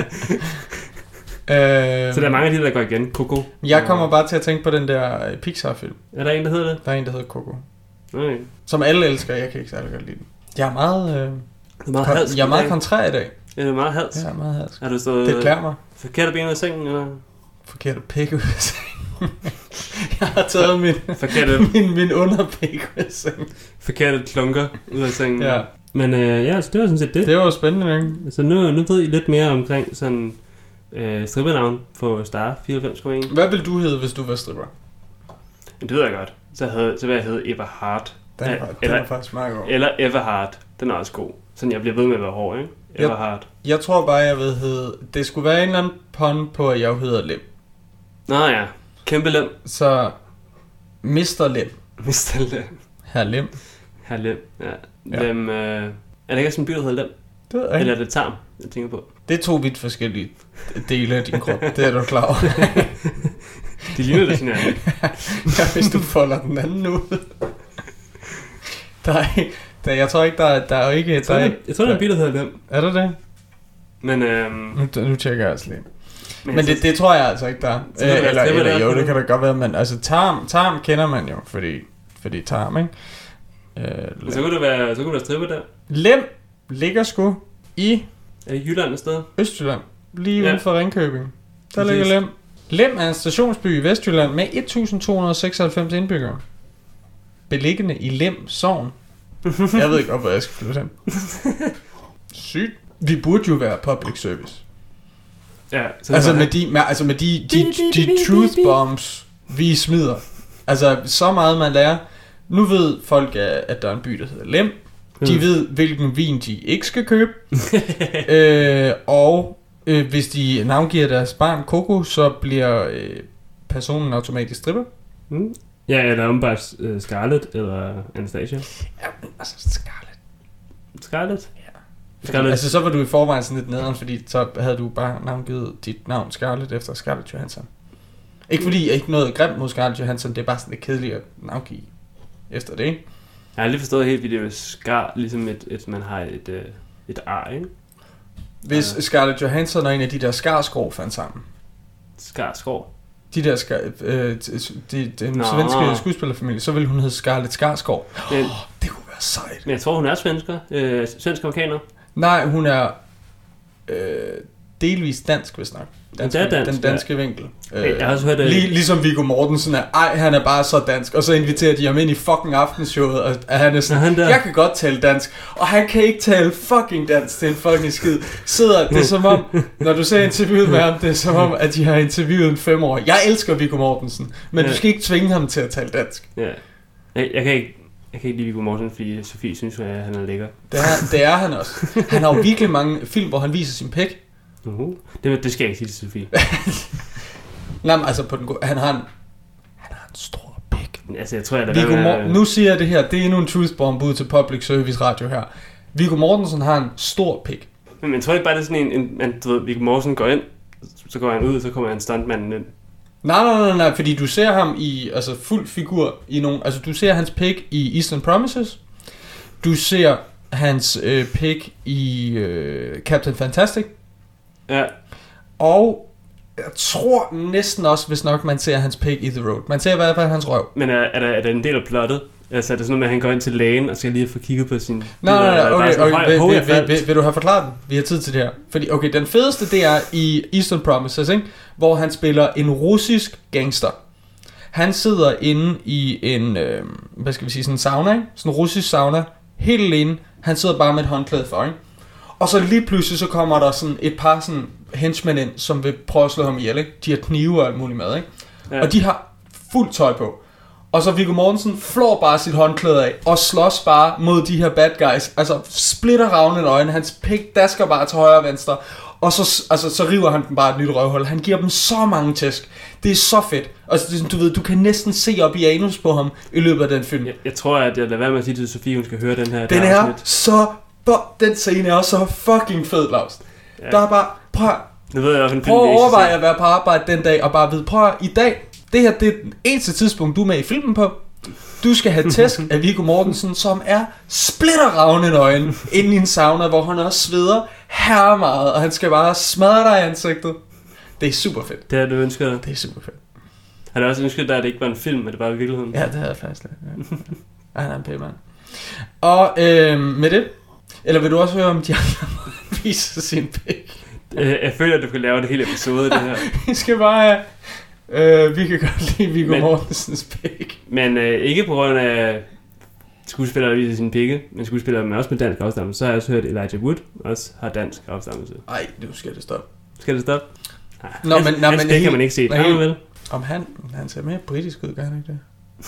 Så der er mange af de, der går igen. Coco. Jeg kommer bare til at tænke på den der Pixar-film. Er der en, der hedder det? Der er en, der hedder Coco. Okay. Som alle elsker. Jeg kan ikke særlig godt lide den. Jeg er meget kontrær i dag. Ja, det er meget hals. Ja, meget hals. Har du stået det klæder mig. Forkerte ben ud af sengen, eller? Forkerte pæk ud af sengen. Jeg har taget min underpæk ud af sengen. Forkerte klunker ud af sengen. Ja. Men ja, så det var sådan set det. Det var spændende, ikke? Så nu ved I lidt mere omkring sådan strippernavn på Star 94,1. Hvad vil du hedde, hvis du var stripper? Det ved jeg godt. Så vil jeg hedde Everhard. Den er faktisk meget god. Eller Everhard. Den er også god. Sådan jeg bliver ved med at være hård, ikke? Everhard. Jeg tror bare, jeg vil hedde... Det skulle være en eller anden pun på, at jeg hedder Lem. Nå ja. Kæmpe Lem. Så Mr. Lem. Mr. Lem. Herr Lem. Herr Lem, ja. Lem, er det ikke sådan en by, der hedder Lem? Det ved jeg. Eller er det Tarm, jeg tænker på? Det er 2 vidt forskellige dele af din krop. Det er du klar over. De ligner det sådan her. Ja, hvis du folder den anden ud. Jeg tror ikke, der er ikke... Jeg tror, der er en bil, der hedder Lem. Er der det? Men nu tjekker jeg altså lige. Men det tror jeg altså ikke, der er. Eller jo, det kan da godt være, men altså Tarm kender man jo, fordi Tarm, ikke? Så kunne det være stripper der. Lem ligger sgu i... Er det Jylland et sted? Østjylland. Lige uden for Ringkøbing. Der ligger Lem. Lem er en stationsby i Vestjylland med 1296 indbyggere. Beliggende i Lem Sogn. Jeg ved ikke op, hvor jeg skal flytte hen. Sygt. Vi burde jo være public service. Ja, altså med de truth bombs vi smider. Altså så meget man lærer. Nu ved folk at der er en by der hedder Lem. De ved hvilken vin de ikke skal købe. Og hvis de navngiver deres barn Coco, så bliver personen automatisk stripper. Ja, eller umiddelbart Scarlett eller Anastasia. Ja, altså Scarlett. Scarlett. Altså så var du i forvejen sådan lidt nederen, fordi så havde du bare navngivet dit navn Scarlett efter Scarlett Johansson. Ikke fordi ikke noget grimt mod Scarlett Johansson, det er bare sådan lidt kedeligt at navngive efter det, ikke? Jeg har lige forstået helt, fordi det er Scar, ligesom man har et ar, ikke? Hvis Scarlett Johansson og en af de der Skarsgård fandt sammen. Skarsgård? De der den svenske skuespillerfamilie, så ville hun hedde Scarlett Skarsgård. Det kunne være sejt. Men jeg tror, hun er svensk-amerikaner. Nej, hun er delvis dansk, hvis nok. Den danske vinkel. Jeg har også hørt, ligesom Viggo Mortensen er, han er bare så dansk, og så inviterer de ham ind i fucking aftenshowet, og han er sådan, jeg kan godt tale dansk, og han kan ikke tale fucking dansk, det er en fucking skid. Det er som om, når du ser interviewet med ham, det er som om, at de har interviewet en 5 år. Jeg elsker Viggo Mortensen, men du skal ikke tvinge ham til at tale dansk. Ja. Jeg kan ikke lide Viggo Mortensen, fordi Sofie synes, at han er lækker. Det er han også. Han har jo virkelig mange film, hvor han viser sin pæk. Det skal jeg ikke sige til Sofie. Nej, men altså han har en stor pæk. Altså jeg tror, at nu siger jeg det her. Det er endnu en truth bomb ud til public service radio her. Viggo Mortensen har en stor pæk. Men jeg tror ikke bare det er sådan du ved, Viggo Mortensen går ind, så går han ud, så kommer han stuntmanden ind. Nej, fordi du ser ham i fuld figur i nogle, altså du ser hans pæk i Eastern Promises. Du ser hans pæk i Captain Fantastic. Ja. Og jeg tror næsten også, hvis nok man ser hans pig i The Road. Man ser i hvert fald hans røv. Men er der en del af plottet? Altså er det sådan noget med, at han går ind til lægen og skal lige få kigget på sin... Nej, okay. Vil du have forklaret den? Vi har tid til det her. Fordi, okay, den fedeste, det er i Eastern Promises, ikke? Hvor han spiller en russisk gangster. Han sidder inde i en, hvad skal vi sige, sådan en sauna, ikke? Sådan en russisk sauna, helt alene. Han sidder bare med et håndklæde for, ikke? Og så lige pludselig, så kommer der sådan et par sådan henchmen ind, som vil prøve at slå ham ihjel, ikke? De har knive og alt muligt med, ikke? Ja. Og de har fuldt tøj på. Og så Viggo Mortensen flår bare sit håndklæde af og slås bare mod de her bad guys. Altså splitter ravnen øjnene. Hans pik dasker bare til højre og venstre. Og så river han dem bare et nyt røvhul. Han giver dem så mange tæsk. Det er så fedt. Altså du ved, du kan næsten se op i anus på ham i løbet af den film. Jeg tror, at jeg lader være med at sige til Sofie, hun skal høre den her. Den scene er også så fucking fed, Lars. Ja. Der er bare, prøv at overveje at være på arbejde den dag og bare vide, i dag, det her det er den eneste tidspunkt, du er med i filmen på. Du skal have tæsk af Viggo Mortensen, som er splitterravne øjne inde i en sauna, hvor han også sveder her meget, og han skal bare smadre dig i ansigtet. Det er super fedt. Det har du ønsket dig? Det er super fedt. Har du også ønsket dig, at det ikke var en film, men det var i virkeligheden? Ja, det havde jeg faktisk lidt. Ja. Han er en pæn mand. Og med det, eller vil du også høre om de andre viser sin pik? Jeg føler, at du kan lave det hele episode af det her. Vi skal bare have... vi kan godt lide Viggo Mortensens pik. Men ikke på grund af skuespillere, der viser sine pikke, men skuespillere med også med dansk afstammelse. Så har jeg også hørt, Elijah Wood også har dansk afstammelse. Ej, nu skal det stoppe. Skal det stoppe? Men det kan man ikke se. Om han ser mere britisk ud, gør han ikke det?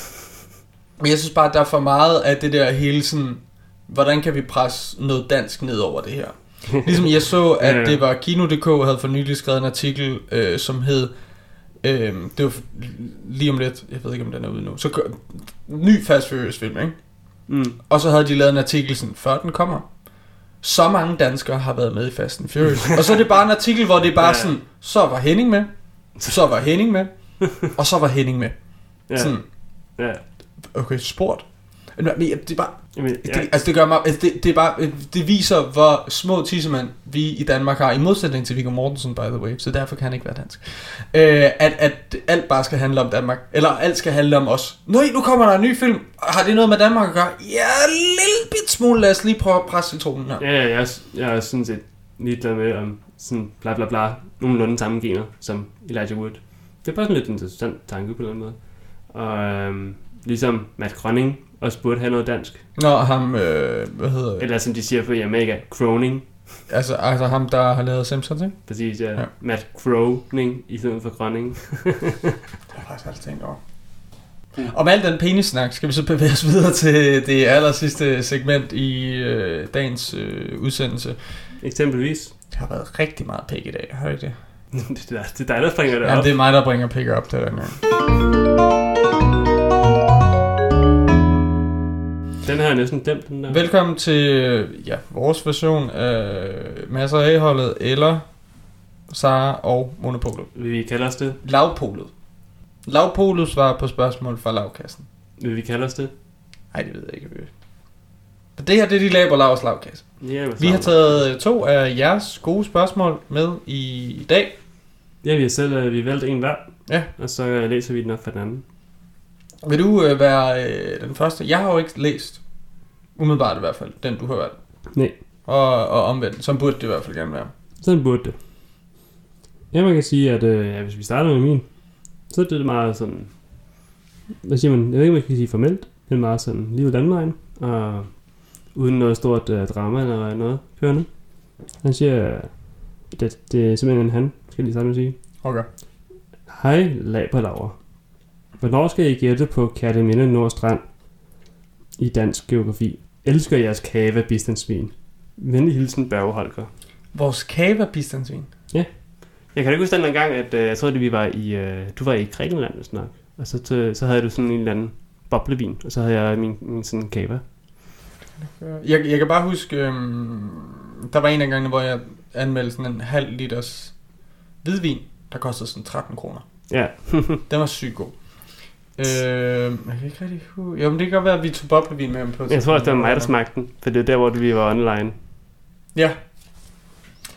Men jeg synes bare, at der er for meget af det der hele sådan, hvordan kan vi presse noget dansk ned over det her? Ligesom jeg så, at det var Kino.dk havde for nylig skrevet en artikel, som hed, det var lige om lidt, jeg ved ikke om den er ude nu, så ny Fast Furious film, ikke? Mm. Og så havde de lavet en artikel sådan, før den kommer, så mange danskere har været med i Fast and Furious. Og så er det bare en artikel, hvor det er bare sådan, så var Henning med, så var Henning med, og så var Henning med. Sådan, okay, sport. Men det er bare, det gør mig, det er bare, det viser hvor små tissemænd vi i Danmark har, i modsætning til Viggo Mortensen, by the way, så derfor kan han ikke være dansk. At alt bare skal handle om Danmark, eller alt skal handle om os. Nu kommer der en ny film. Har det noget med Danmark at gøre? Ja, lille bit smule. Lad os lige prøve at presse citronen her. Ja, jeg er sådan set ligeglad med om sådan bla bla bla nogenlunde samme gener som Elijah Wood. Det er bare sådan lidt interessant tanke på den måde. Og ligesom Matt Groening også burde have noget dansk. Nå, ham, hvad hedder det? Eller som de siger på i Amerika, Groening. Altså ham, der har lavet Simpsons, ikke? Præcis, ja. Matt Groening i stedet for Groening. Det har faktisk aldrig tænkt over. Om al den penissnak skal vi så bevæge os videre til det aller sidste segment i dagens udsendelse. Eksempelvis. Det har været rigtig meget pik i dag, har du ikke det? Det er dig, der bringer det op. Ja, det er mig, der bringer pik op til den her. Den har jeg næsten dæmt, den der. Velkommen til vores version af Masser af A-holdet, eller Sara og Monopolet. Vil vi kalde os det? Lavpolet. Lavpolet svarer på spørgsmål fra lavkassen. Vil vi kalde os det? Nej, det ved jeg ikke. Det her, det er de laber Lavs lavkasse. Ja, vi har taget 2 af jeres gode spørgsmål med i dag. Ja, vi valgt en hver. Ja. Og så læser vi den op for den anden. Vil du være den første? Jeg har jo ikke læst, umiddelbart i hvert fald, den du har valgt. Nej. Og omvendt, så burde det i hvert fald gerne være. Sådan burde det. Ja, man kan sige, at hvis vi starter med min, så er det meget sådan, hvad siger man, jeg ved ikke, man kan sige formelt, det er meget sådan livet landvejen, og uden noget stort drama eller noget kørende. Han siger, det er simpelthen en han, skal jeg lige sammen sige. Okay. Hej, Laberlaver. Hvornår skal I gætte på Kerteminde Nordstrand i dansk geografi? Elsker jeres kava bistandsvin. Venlig hilsen, Børge Holger. Vores kava bistandsvin? Ja. Jeg kan ikke huske den gang, at jeg tror, at vi var du var i Grækenland, hvis nok. Og så havde du sådan en eller anden boblevin, og så havde jeg min sådan kava. Jeg kan bare huske, der var en af gangene, hvor jeg anmeldte sådan en halv liters hvidvin, der kostede sådan 13 kroner. Ja. Den var sygt god. Jeg kan ikke rigtig huske. Jo, men det kan godt være, at vi tog boblevin med ham på. Jeg tror også, det var mig, der smagte den, for det er der, hvor vi var online. Ja.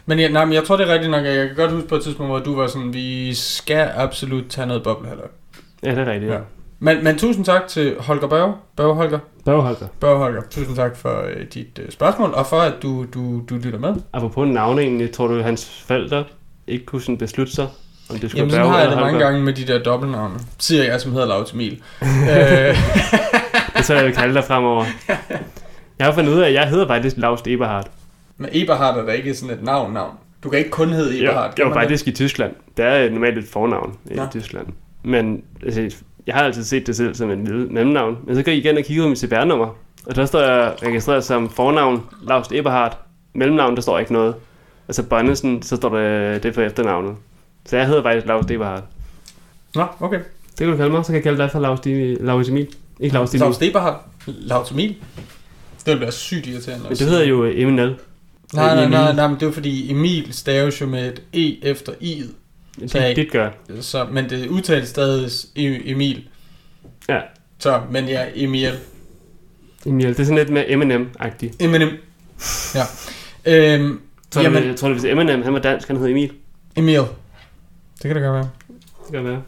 Men jeg tror, det er rigtigt nok, at jeg kan godt huske på et tidspunkt, hvor du var sådan, vi skal absolut tage noget boblehalvøj. Ja, det er rigtigt, ja. Men tusind tak til Holger Børge Holger. Tusind tak for dit spørgsmål, og for at du lytter med. Apropos navne egentlig, tror du, hans forældre ikke kunne sådan beslutte sig, om det skulle Jamen, sådan har jeg det mange gange med de der dobbeltnavne, siger jeg, som hedder Laurits Emil. Det så jeg vil kalde dig fremover. Jeg har fundet ud af, at jeg hedder faktisk Laust Eberhard. Men Eberhard er da ikke sådan et navn. Du kan ikke kun hedde Eberhard. Jeg var faktisk i Tyskland. Det er normalt et fornavn i Tyskland. Men altså, jeg har altid set det selv som et mellemnavn. Men så går jeg igen og kigger på mit CPR-nummer. Og der står jeg registreret som fornavn Laust Eberhard. Mellemnavn, der står ikke noget. Altså Bonnesen, så står det for efternavnet. Så jeg hedder faktisk Laust Eberhard. Nå, okay. Det kan du kalde mig, så kan jeg kalde dig for Laust Emil. Ikke Laust Emil. Laust Eberhard. Laust Emil. Det ville være sygt irriterende. Men det hedder jo Emil. Nej, men det er fordi Emil staves jo med et E efter I'et. Det gør. Så, men det udtales stadig Emil. Ja. Så, men ja, Emil. Emil, det er sådan lidt med Eminem-agtigt. Eminem. Ja. Jeg tror, hvis Eminem, han var dansk, han hed Emil. Emil. Det kan det godt være. Det kan være.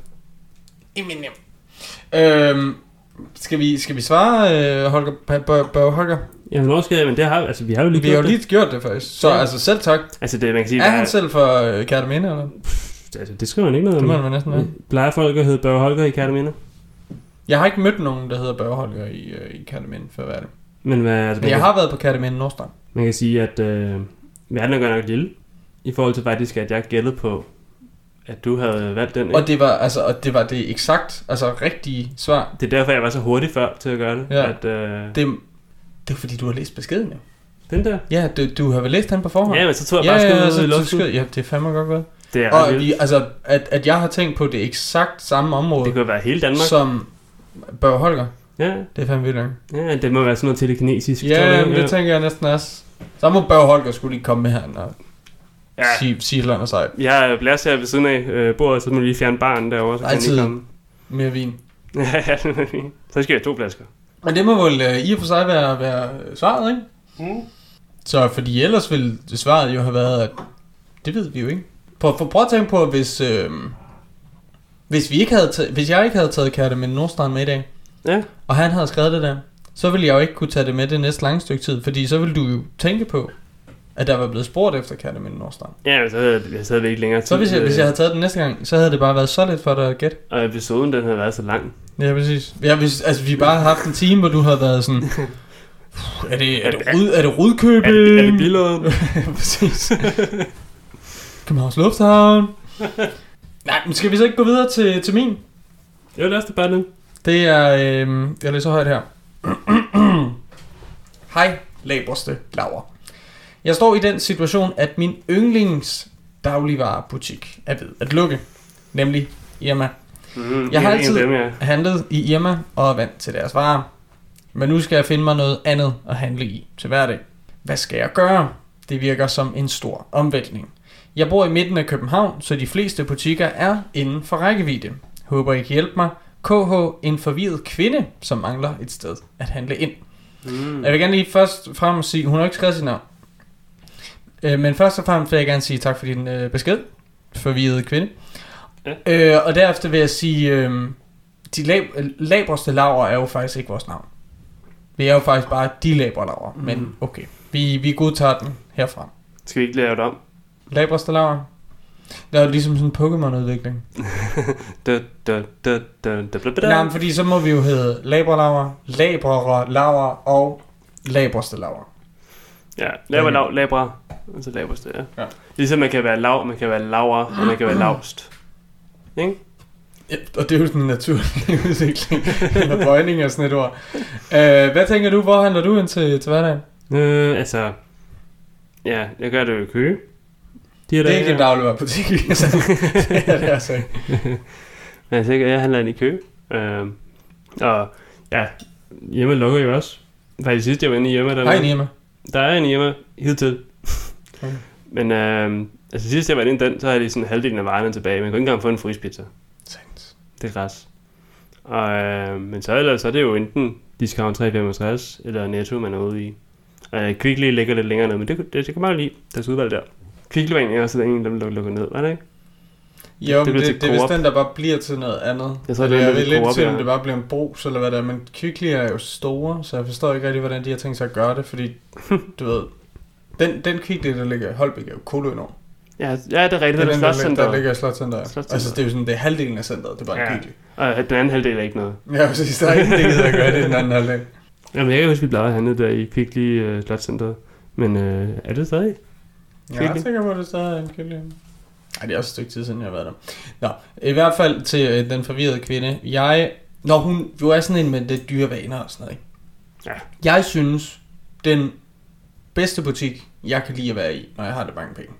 Eminem. Skal vi svare, Holger? Jamen, hvor skal jeg? Men det har altså, vi har jo lige gjort det. Vi har jo lige gjort det faktisk. Så altså selv tak. Altså det, man kan sige, er han selv for Kærteminde, eller? Altså, det skriver han ikke noget om. Det må man næsten være. Plejer folk at hedde Børge Holger i Kærteminde? Jeg har ikke mødt nogen, der hedder Børge Holger i Kærteminde, for at være det. Men jeg har været på Kærteminde Nordstrand. Man kan sige, at verden er godt nok lille, i forhold til faktisk, at jeg gættede på, at du havde valgt den, ikke? Og det var det eksakt, altså rigtige svar. Det er derfor, jeg var så hurtig før til at gøre det. Ja. At, det er fordi, du har læst beskeden, jo. Den der? Ja, du har vel læst den på forhånd? Ja, men så tror jeg bare, ja, det er fandme godt gået. Det er og altså, at jeg har tænkt på det eksakt samme område. Det kan være hele Danmark. Som Børge Holger. Ja. Det er fandme vildt. Ja, det må være sådan noget telekinesisk. Ja, men det tænker jeg næsten også. Så må Børge Holger skulle lige komme med her og sige et eller andet sejt. Jeg er blæst her ved siden af bordet, så må vi lige fjerne baren derovre. Så altid kan mere vin. Ja, så skal jeg 2 flasker. Men det må vel i og for sig være svaret, ikke? Mm. Så fordi ellers ville svaret jo have været, at det ved vi jo ikke. Prøv at tænke på, hvis jeg ikke havde taget Kærteminde Nordstrand med i dag, og han havde skrevet det der, så ville jeg jo ikke kunne tage det med det næste lange stykke tid, fordi så ville du jo tænke på, at der var blevet spurgt efter Kærteminde Nordstrand. Ja, så havde vi ikke længere tid. Så hvis jeg havde taget den næste gang, så havde det bare været så lidt for dig at gætte. Og episoden, den havde været så lang. Ja, præcis. Ja, vi bare havde haft en time, hvor du havde været sådan... Er det Rudkøbing? Er det Billund? Præcis. Københavns Lufthavn. Nej, men skal vi så ikke gå videre til min? Jo, lad os det bare nu. Det er... jeg læser højt her. Hej, labreste Laura. Jeg står i den situation, at min yndlings dagligvarebutik er ved at lukke. Nemlig Irma. Jeg har altid handlet i Irma og er vant til deres varer. Men nu skal jeg finde mig noget andet at handle i til hverdag. Hvad skal jeg gøre? Det virker som en stor omvæltning. Jeg bor i midten af København, så de fleste butikker er inden for rækkevidde. Håber I kan hjælpe mig. KH, en forvirret kvinde, som mangler et sted at handle ind. Jeg vil gerne lige først frem sige, hun har ikke skrevet sit navn. Men først og fremmest vil jeg gerne sige tak for din besked. Forvirret kvinde. Ja. Og derefter vil jeg sige, de labreste Laura er jo faktisk ikke vores navn. Vi er jo faktisk bare de labre Laura. Men okay, vi godtager den herfra. Skal vi ikke lave det om? Labreste Laura. Det er jo ligesom sådan en Pokémon-udvikling. Nej, men fordi så må vi jo hedde Labre Laura og Labreste Laura. Ja, Labra. Altså labreste, ja. Ligesom man kan være man kan være Laura, og man kan være Laust. Ikke? Ja, og det er jo sådan en naturlig udvikling. Eller bøjning af sådan et ord. Hvad tænker du, hvor handler du ind til hverdagen? Altså... Ja, jeg gør det jo i Køge. Det er ikke en dagligvarebutik. Det er det altså ikke. Altså, jeg handler ind i Køge. Og ja, Irma lukker jo også. Faktisk sidst jeg var inde i Irma. Hej Irma. Der er en Irma hidtil. Okay. Men altså sidst jeg var inde i den, så havde de sådan halvdelen af varerne tilbage. Man kunne ikke engang få en fryspizza. Det er græs. Og, men så ellers er det jo enten Discount 365 eller Netto, man er ude i. Kvickly ligger lidt længere ned, men det kan man jo lide. Deres udvalg der. Kvickly var egentlig også en, der lukker ned, var det ikke? Jo, det er vist den, der bare bliver til noget andet. Jeg tror, det er lidt til, om det bare bliver en brus, eller hvad det er. Men Kvickly er jo store, så jeg forstår ikke rigtig, hvordan de har tænkt sig at gøre det. Fordi, du ved, den Kvickly, der ligger i Holbæk, er jo Kolo-enorm. Ja, det er rigtigt. Det er Slotscenteret. Der ligger i Slotscenteret. Altså, det er jo sådan, det er halvdelen af centret. Det er bare en Kvickly. Og den anden halvdel er ikke noget. Ja, præcis. Der er ikke det, der gør det i den anden halvdel. Jamen, jeg kan huske, vi plejede at handle der i Kvickly Slotscenteret. Men er det stadig? Ja, jeg tænker på, at det stadig er en Kvickly. Ej, det er også et stykke tid siden, jeg har været der. Nå, i hvert fald til den forvirrede kvinde. Når hun jo er sådan en med det dyre vaner og sådan noget, ikke? Ja. Jeg synes, den bedste butik, jeg kan lide at være i, når jeg har det mange penge,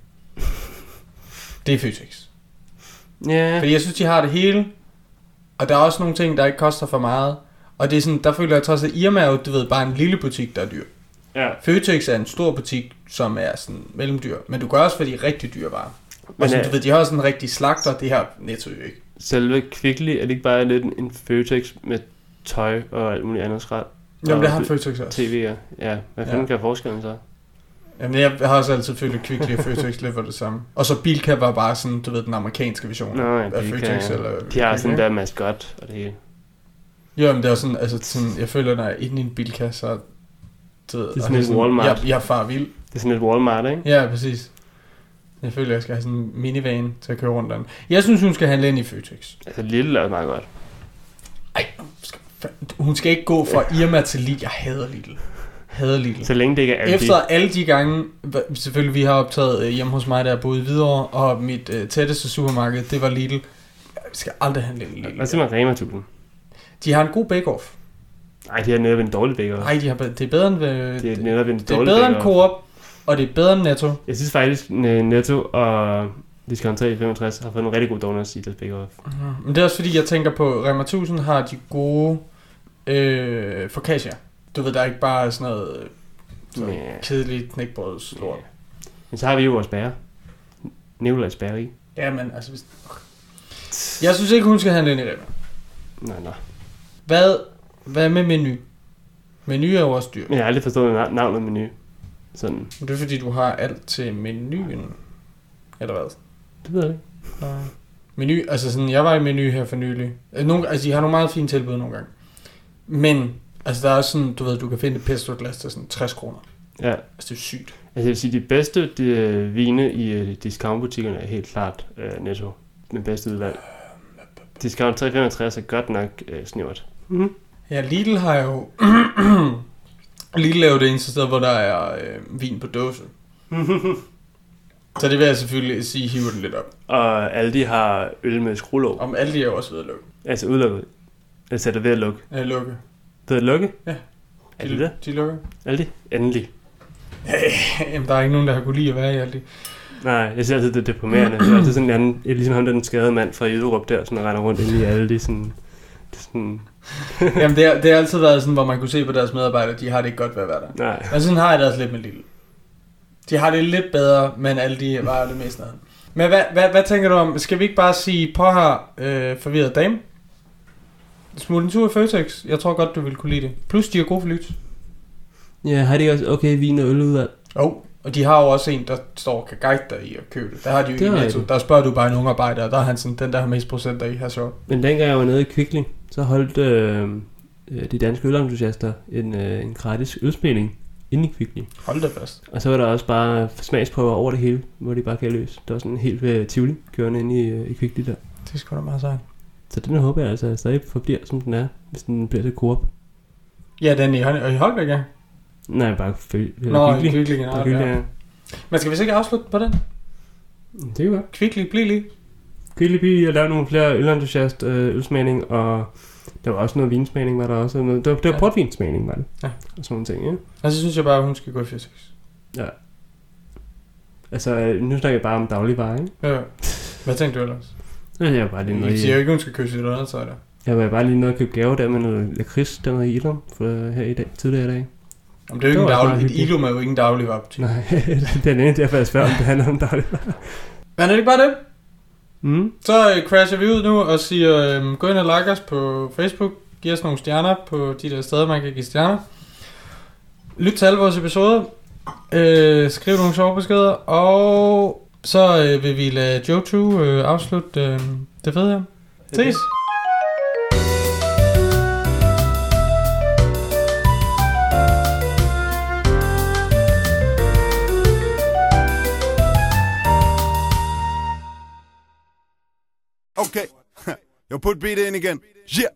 det er Føtex. Ja. Fordi jeg synes, de har det hele, og der er også nogle ting, der ikke koster for meget. Og det er sådan, der føler jeg trods, at Irma er jo, du ved, bare en lille butik, der er dyr. Ja. Føtex er en stor butik, som er sådan mellemdyr, men du gør også for de rigtig dyre varer. Og sådan, du ved, de har også en rigtig slagter, det her Netto ikke. Selve Kvickly, er det ikke bare lidt en Føtex med tøj og alt muligt andet skrald? Jamen, det har Føtex også. TV'er, ja. Hvad fanden kan forskellen så? Jamen, jeg har også altid følt, at Kvickly og Føtex lidt var det samme. Og så Bilka var bare sådan, du ved, den amerikanske version af Føtex. Eller de har sådan der maskot og det hele. Jo, men det er også sådan, jeg føler, når jeg er inde i en Bilka, så... Du ved, det er sådan et Walmart. Jeg er far vild. Det er sådan et Walmart, ikke? Ja, præcis. Jeg føler, jeg skal have sådan en minivan til at køre rundt den. Jeg synes, hun skal handle ind i Føtex. Altså, Lidl er meget godt. Ej, hun skal ikke gå fra Irma til Lidl. Jeg hader Lidl. Så længe det ikke er Aldi. Efter alle de gange, selvfølgelig vi har optaget hjemme hos mig, der jeg boede i Hvidovre, og mit tætteste supermarked, det var Lidl. Jeg skal aldrig handle ind i Lidl. Hvad siger man Rema 1000? De har en god bake-off. Nej, de har netop en dårlig bake-off. Nej, det er bedre end... Det er netop en dårlig bake-off. Det er bedre end Coop, og det er bedre end Netto. Jeg synes faktisk, Netto og Discount 365 har fået nogle rigtig gode donuts i deres bake-off. Men det er også fordi, jeg tænker på, Rema 1000 har de gode focaccia. Du ved, der er ikke bare sådan noget kedeligt knækbrødslort. Men så har vi jo vores bærer. Nikolajs Bageri. Ja, men altså... Jeg synes ikke, hun skal handle ind i Rema. Nej. Hvad med Meny? Meny er jo også dyr. Men jeg har aldrig forstået navnet Meny. Sådan. Det er fordi, du har alt til menuen. Eller hvad? Det ved jeg ikke. Meny, altså sådan, jeg var i Meny her for nylig. De har nogle meget fine tilbud nogle gange. Men, altså der er også sådan, du ved, du kan finde et pesto-glas til sådan 60 kroner. Ja. Altså det er sygt. Altså jeg vil sige, de bedste vine i discountbutikkerne er helt klart Netto. Den bedste udvalg. Discount 365 er godt nok snævert. Mm-hmm. Ja, Lidl har jo... Lidl er jo det eneste sted, hvor der er vin på dåse. Så det vil jeg selvfølgelig sige, hiver den lidt op. Og Aldi har øl med skruelåg. Om Aldi er jo også ved at lukke. Altså udlukket. Altså er det ved at lukke? Ja, lukke. Ved at lukke? Ja. Er det det? De lukker. Aldi? Endelig. Jamen, der er ikke nogen, der har kunne lide at være i Aldi. Nej, jeg synes altid, det er deprimerende. Det er altid sådan en ligesom ham, den skadede mand fra Jyderup der, sådan render rundt inde i Aldi. Sådan, det er sådan... Jamen, det har altid været sådan, hvor man kunne se på deres medarbejdere, de har det ikke godt ved at være der. Nej. Men sådan har jeg det også lidt med Lidl. De har det lidt bedre, men Aldi var det mest noget. Men hvad tænker du om? Skal vi ikke bare sige på her forvirret dame? Smut en tur i Føtex. Jeg tror godt, du vil kunne lide det. Plus, de er gode for lyt. Ja, har de også okay vin og øl udvalg? Og de har jo også en, der står og kan guide dig i at købe det. Der har de jo ikke Netto. Der spørger du bare en ungarbejder, og der er han sådan, den der har mest procenter i her sjovt. Men dengang jeg var nede i Kvickly, så holdt de danske ølentusiaster en gratis ølsmagning inde i Kvickly. Hold da fast. Og så var der også bare smagsprøver over det hele, hvor de bare kan løse. Der var sådan helt Tivoli kørende inde i Kvickly der. Det er sgu da meget sejt. Så den håber jeg altså stadig forbliver, som den er, hvis den bliver til Coop. Ja, den i Holbæk, ja. Nej, bare i Kvickly generelt, ja. Men skal vi så ikke afslutte på den? Det er godt. Kvickly, bliv lige. Kvickly, bliv lige. Jeg lavede nogle flere ølentusiast ølsmagning, og der var også noget vinsmagning, var der også. Det var portvinsmagning, var det. Ja. Og sådan nogle ting, ja. Og så synes jeg bare, at hun skal gå i Føtex. Ja. Altså, nu snakker jeg bare om dagligvarer, ikke? Ja. Hvad tænkte du ellers? Ja, jeg var bare lige noget I siger jo ikke, hun skal købe sit andet tøj der. Jeg var bare lige noget at købe gaver der med noget lakrids, der var i Ilum her i dag, tidligere i dag. Jamen, det er jo ikke en daglig. Et Ilum er jo ikke en dagligvarebutik. Nej, det er nemlig derfor, jeg spørger, om det handler om dagligvarer. Men er det ikke bare det? Så crasher vi ud nu og siger, gå ind og like os på Facebook. Giv os nogle stjerner på de der steder, man kan give stjerner. Lyt til alle vores episoder. Skriv nogle sjove beskeder, og så vil vi lade Joe afslutte det fede her. Ses! Okay, yo, put beat in again. Yeah.